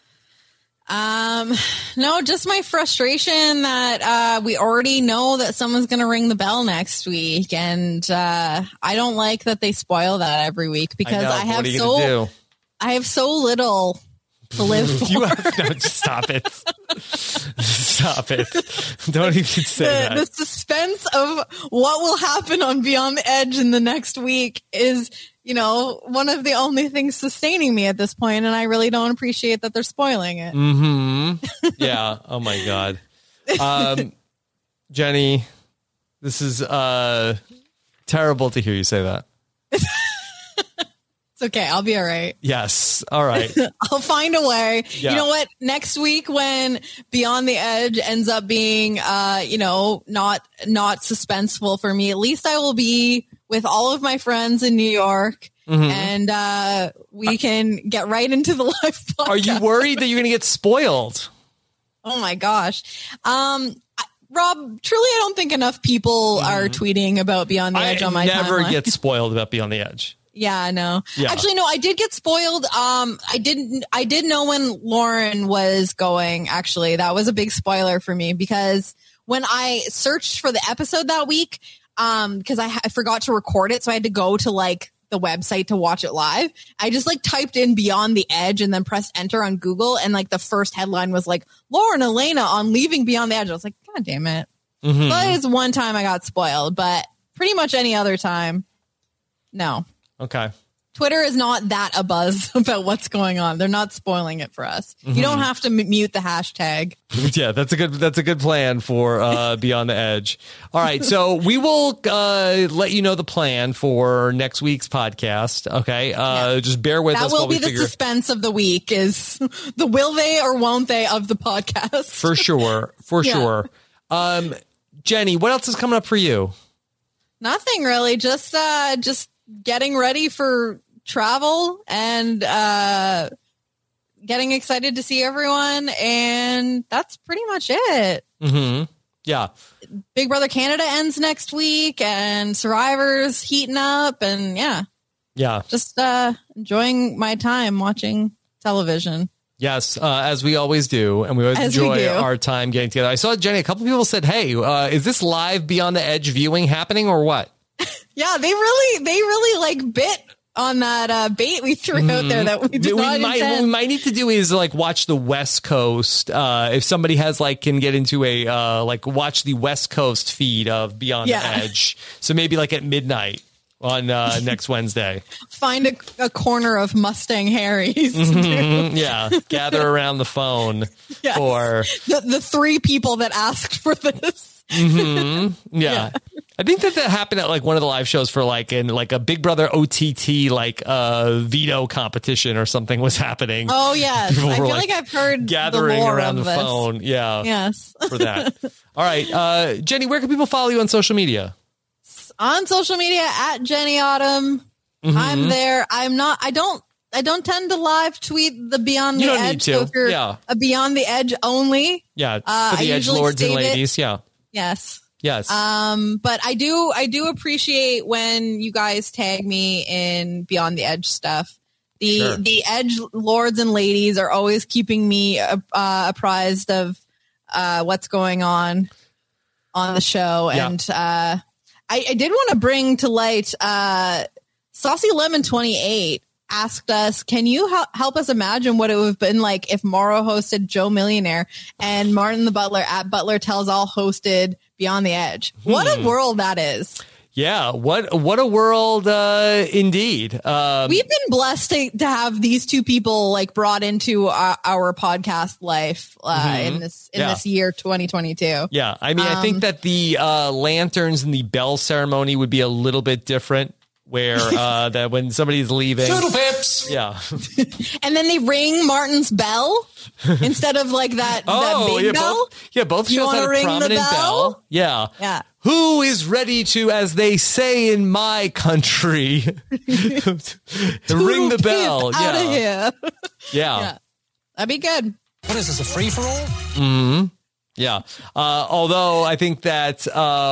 E: No, just my frustration that we already know that someone's going to ring the bell next week, and I don't like that they spoil that every week because I have so little to live for.
C: Just stop it. Stop it. Don't even say that.
E: The suspense of what will happen on Beyond the Edge in the next week is, one of the only things sustaining me at this point, and I really don't appreciate that they're spoiling it.
C: Mm-hmm. Yeah. Oh my God. Jenny, this is terrible to hear you say that.
E: It's okay. I'll be all right.
C: Yes. All right.
E: I'll find a way.
C: Yeah.
E: You know what? Next week when Beyond the Edge ends up being, not suspenseful for me, at least I will be with all of my friends in New York, and we can get right into the live podcast.
C: Are you worried that you're going to get spoiled?
E: Oh my gosh. Rob, truly, I don't think enough people are tweeting about Beyond the Edge on my timeline.
C: I never get spoiled about Beyond the Edge.
E: Yeah, I know.
C: Yeah.
E: Actually, no, I did get spoiled. I did know when Lauren was going, actually. That was a big spoiler for me because when I searched for the episode that week, because I forgot to record it, so I had to go to like the website to watch it live. I just like typed in Beyond the Edge and then pressed enter on Google, and like the first headline was like Lauren Elena on leaving Beyond the Edge. I was like, God damn it.
C: Mm-hmm.
E: That is one time I got spoiled, but pretty much any other time, no.
C: Okay.
E: Twitter is not that abuzz about what's going on. They're not spoiling it for us. You don't have to mute the hashtag.
C: Yeah, that's a good plan for Beyond the Edge. All right, so we will let you know the plan for next week's podcast. Okay, just bear with us.
E: That will be the suspense of the week: is the will they or won't they of the podcast.
C: For sure, sure. Jenny, what else is coming up for you?
E: Nothing really. Just getting ready for travel and getting excited to see everyone, and that's pretty much it.
C: Mm-hmm. Yeah.
E: Big Brother Canada ends next week, and Survivor's heating up, and just enjoying my time watching television.
C: Yes, as we always do, and we always enjoy our time getting together. I saw, Jenny, a couple people said, hey, is this live Beyond the Edge viewing happening or what?
E: Yeah, they really like bit on that bait we threw out there that we did not intend.
C: What we might need to do is like watch the West Coast. If somebody has can get into a watch the West Coast feed of Beyond the Edge. So maybe like at midnight on next Wednesday.
E: Find a corner of Mustang Harry's.
C: Yeah, gather around the phone for
E: the three people that asked for this.
C: Yeah. I think that happened at like one of the live shows for in a Big Brother OTT veto competition or something was happening.
E: Oh yes, I feel like I've heard
C: gathering
E: the lore
C: around
E: of
C: the
E: this.
C: phone. Yeah,
E: yes,
C: for that. All right, Jenny, where can people follow you on social media?
E: On social media at Jenny Autumn. I'm there. I'm not. I don't tend to live tweet the Beyond the
C: You don't
E: Edge.
C: need to.
E: So if you're
C: Yeah.
E: a Beyond the Edge only,
C: Yeah, for
E: I
C: the edge
E: usually
C: lords and
E: save it.
C: ladies. Yeah.
E: Yes.
C: Yes.
E: But I do appreciate when you guys tag me in Beyond the Edge stuff. The Edge lords and ladies are always keeping me apprised of what's going on the show.
C: Yeah.
E: And I did want to bring to light Saucy Lemon 28 asked us, can you help us imagine what it would have been like if Mauro hosted Joe Millionaire and Martin the Butler at Butler Tells All hosted Beyond the Edge? What a world that is.
C: Yeah, what a world indeed.
E: We've been blessed to have these two people brought into our podcast life in this year 2022.
C: Yeah, I mean, I think that the lanterns and the bell ceremony would be a little bit different. Where that when somebody's leaving,
P: Toodle pips.
C: Yeah,
E: and then they ring Martin's bell instead of that big bell.
C: Both
E: you
C: shows had a
E: ring
C: prominent
E: the bell.
C: Yeah. Who is ready to, as they say in my country, ring the bell?
E: Out of here.
C: Yeah,
E: that'd be good.
P: What is this, a free for all?
C: Mm-hmm. Yeah. Although I think that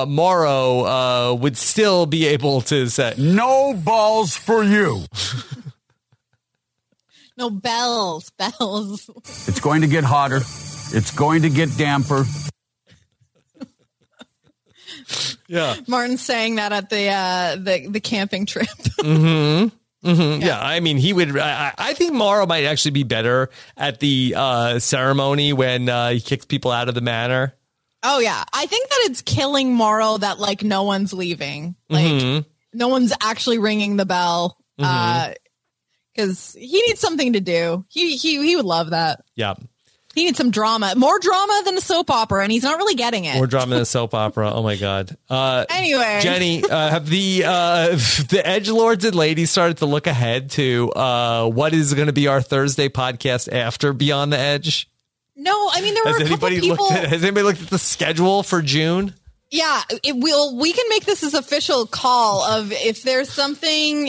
C: Mauro would still be able to say,
D: no balls for you.
E: No bells.
D: It's going to get hotter. It's going to get damper.
C: Yeah.
E: Martin's saying that at the camping trip.
C: Mm-hmm. Mm-hmm. Yeah, I mean, he would. I think Mauro might actually be better at the ceremony when he kicks people out of the manor.
E: Oh yeah, I think that it's killing Mauro that no one's leaving, no one's actually ringing the bell, because he needs something to do. He would love that.
C: Yeah.
E: He needs some drama, more drama than a soap opera, and he's not really getting it.
C: More drama than a soap opera. Oh my God.
E: Anyway,
C: Jenny, have the edgelords and ladies started to look ahead to what is going to be our Thursday podcast after Beyond the Edge?
E: No, I mean there were a couple people.
C: Has anybody looked at the schedule for June?
E: Yeah, we can make this as official call of if there's something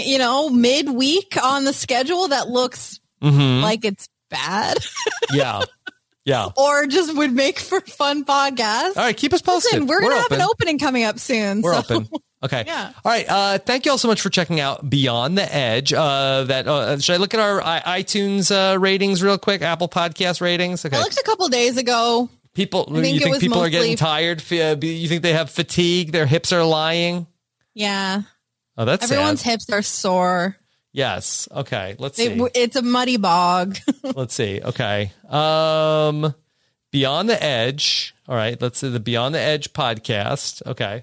E: midweek on the schedule that looks like it's bad.
C: Yeah. Yeah.
E: or just would make for fun podcasts.
C: All right, keep us posted.
E: Listen, we're going to have
C: open.
E: an opening coming up soon.
C: We're
E: so.
C: open. Okay.
E: Yeah.
C: All right. Thank you all so much for checking out Beyond the Edge. Should I look at our iTunes ratings real quick? Apple Podcast ratings. Okay.
E: I looked a couple days ago.
C: People, you think people are getting tired? You think they have fatigue? Their hips are lying?
E: Yeah.
C: Oh, that's
E: Everyone's
C: sad.
E: hips are sore.
C: Yes. Okay. Let's see.
E: It's a muddy bog.
C: Let's see. Okay. Beyond the Edge. All right. Let's see the Beyond the Edge podcast. Okay.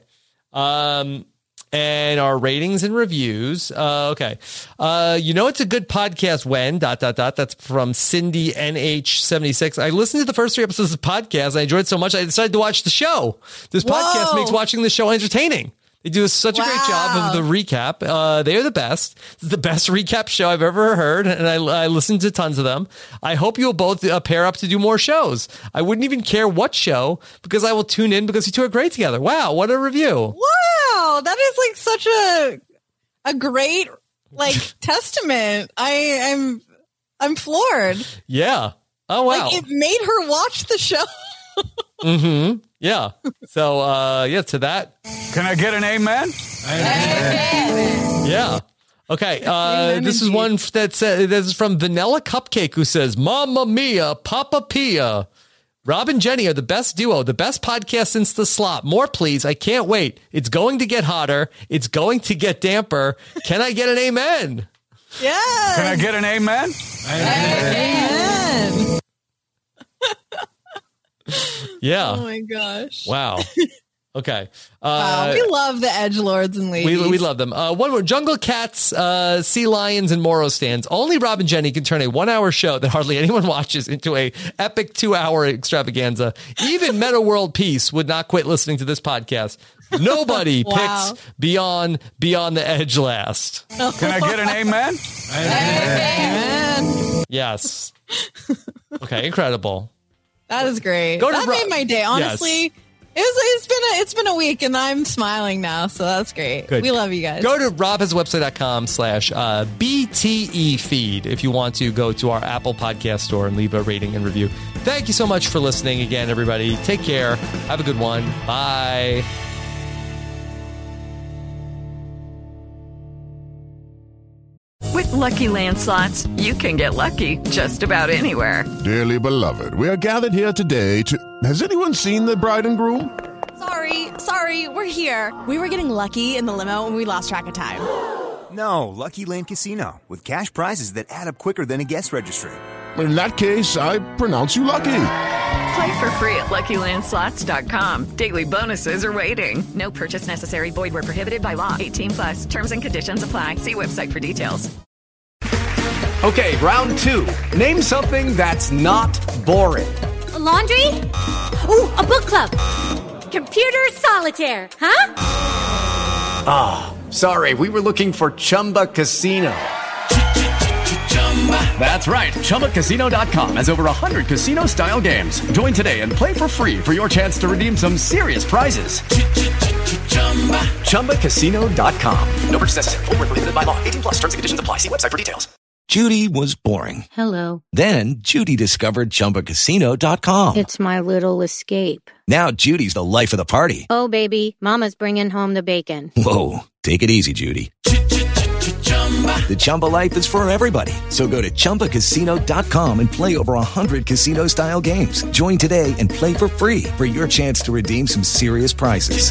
C: And our ratings and reviews. Okay. It's a good podcast when ... That's from Cindy NH76. I listened to the first 3 episodes of the podcast. I enjoyed it so much I decided to watch the show. This podcast makes watching the show entertaining. They do such a great job of the recap. They are the best. It's the best recap show I've ever heard, and I listened to tons of them. I hope you'll both pair up to do more shows. I wouldn't even care what show, because I will tune in because you two are great together. Wow, what a review.
E: Wow, that is like such a great testament. I'm floored.
C: Yeah. Oh, wow.
E: Like, it made her watch the show.
C: Mm-hmm. Yeah. So, to that.
D: Can I get an amen?
C: Yeah. Okay. This is one this is from Vanilla Cupcake, who says, Mamma Mia, Papa Pia. Rob and Jenny are the best duo, the best podcast since the slop. More, please. I can't wait. It's going to get hotter. It's going to get damper. Can I get an amen?
E: Yes.
D: Can I get an amen?
E: Amen.
C: Yeah.
E: Oh my gosh.
C: Wow. Okay.
E: Wow. We love the edgelords and ladies.
C: We love them. One more. Jungle Cats, Sea Lions, and Moro Stands. Only Rob and Jenny can turn a 1-hour show that hardly anyone watches into a epic 2-hour extravaganza. Even Meta World Peace would not quit listening to this podcast. Nobody picks Beyond the Edge last.
D: Can I get an amen?
E: Amen.
C: Yes. Okay. Incredible.
E: That is great. That made my day. Honestly, it's been a week, and I'm smiling now, so that's great.
C: Good.
E: We love you guys.
C: Go to robhasawebsite.com/BTE feed if you want to go to our Apple Podcast store and leave a rating and review. Thank you so much for listening again, everybody. Take care. Have a good one. Bye.
J: With Lucky Land Slots, you can get lucky just about anywhere.
F: Dearly beloved, we are gathered here today to... Has anyone seen the bride and groom?
K: Sorry, we're here. We were getting lucky in the limo and we lost track of time.
L: No, Lucky Land Casino, with cash prizes that add up quicker than a guest registry.
F: In that case, I pronounce you lucky.
J: Play for free at LuckyLandSlots.com. Daily bonuses are waiting. No purchase necessary. Void where prohibited by law. 18+. Terms and conditions apply. See website for details.
Q: Okay, round 2. Name something that's not boring.
R: A laundry? Ooh, a book club. Computer solitaire, huh?
Q: Ah, sorry. We were looking for Chumba Casino. That's right. ChumbaCasino.com has over 100 casino-style games. Join today and play for free for your chance to redeem some serious prizes. ChumbaCasino.com.
B: No purchase necessary. Void where prohibited by law. 18+. Terms and conditions apply. See website for details.
S: Judy was boring.
N: Hello.
S: Then Judy discovered ChumbaCasino.com.
N: It's my little escape.
S: Now Judy's the life of the party.
N: Oh, baby, mama's bringing home the bacon.
S: Whoa, take it easy, Judy. The Chumba life is for everybody. So go to ChumbaCasino.com and play over 100 casino-style games. Join today and play for free for your chance to redeem some serious prizes.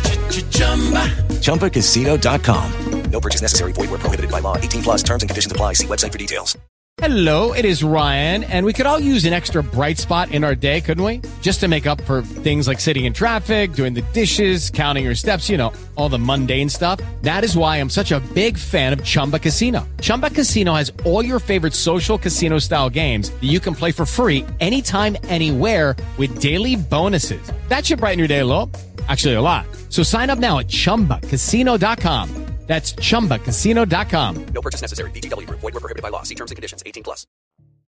S: ChumbaCasino.com.
B: No purchase necessary. Void where prohibited by law. 18+. Terms and conditions apply. See website for details.
A: Hello, it is Ryan, and we could all use an extra bright spot in our day, couldn't we? Just to make up for things like sitting in traffic, doing the dishes, counting your steps, all the mundane stuff. That is why I'm such a big fan of Chumba Casino. Chumba Casino has all your favorite social casino-style games that you can play for free anytime, anywhere with daily bonuses. That should brighten your day a little. Actually, a lot. So sign up now at ChumbaCasino.com. That's ChumbaCasino.com.
B: No purchase necessary. VGW Group. Void where prohibited by law. See terms and conditions. 18+.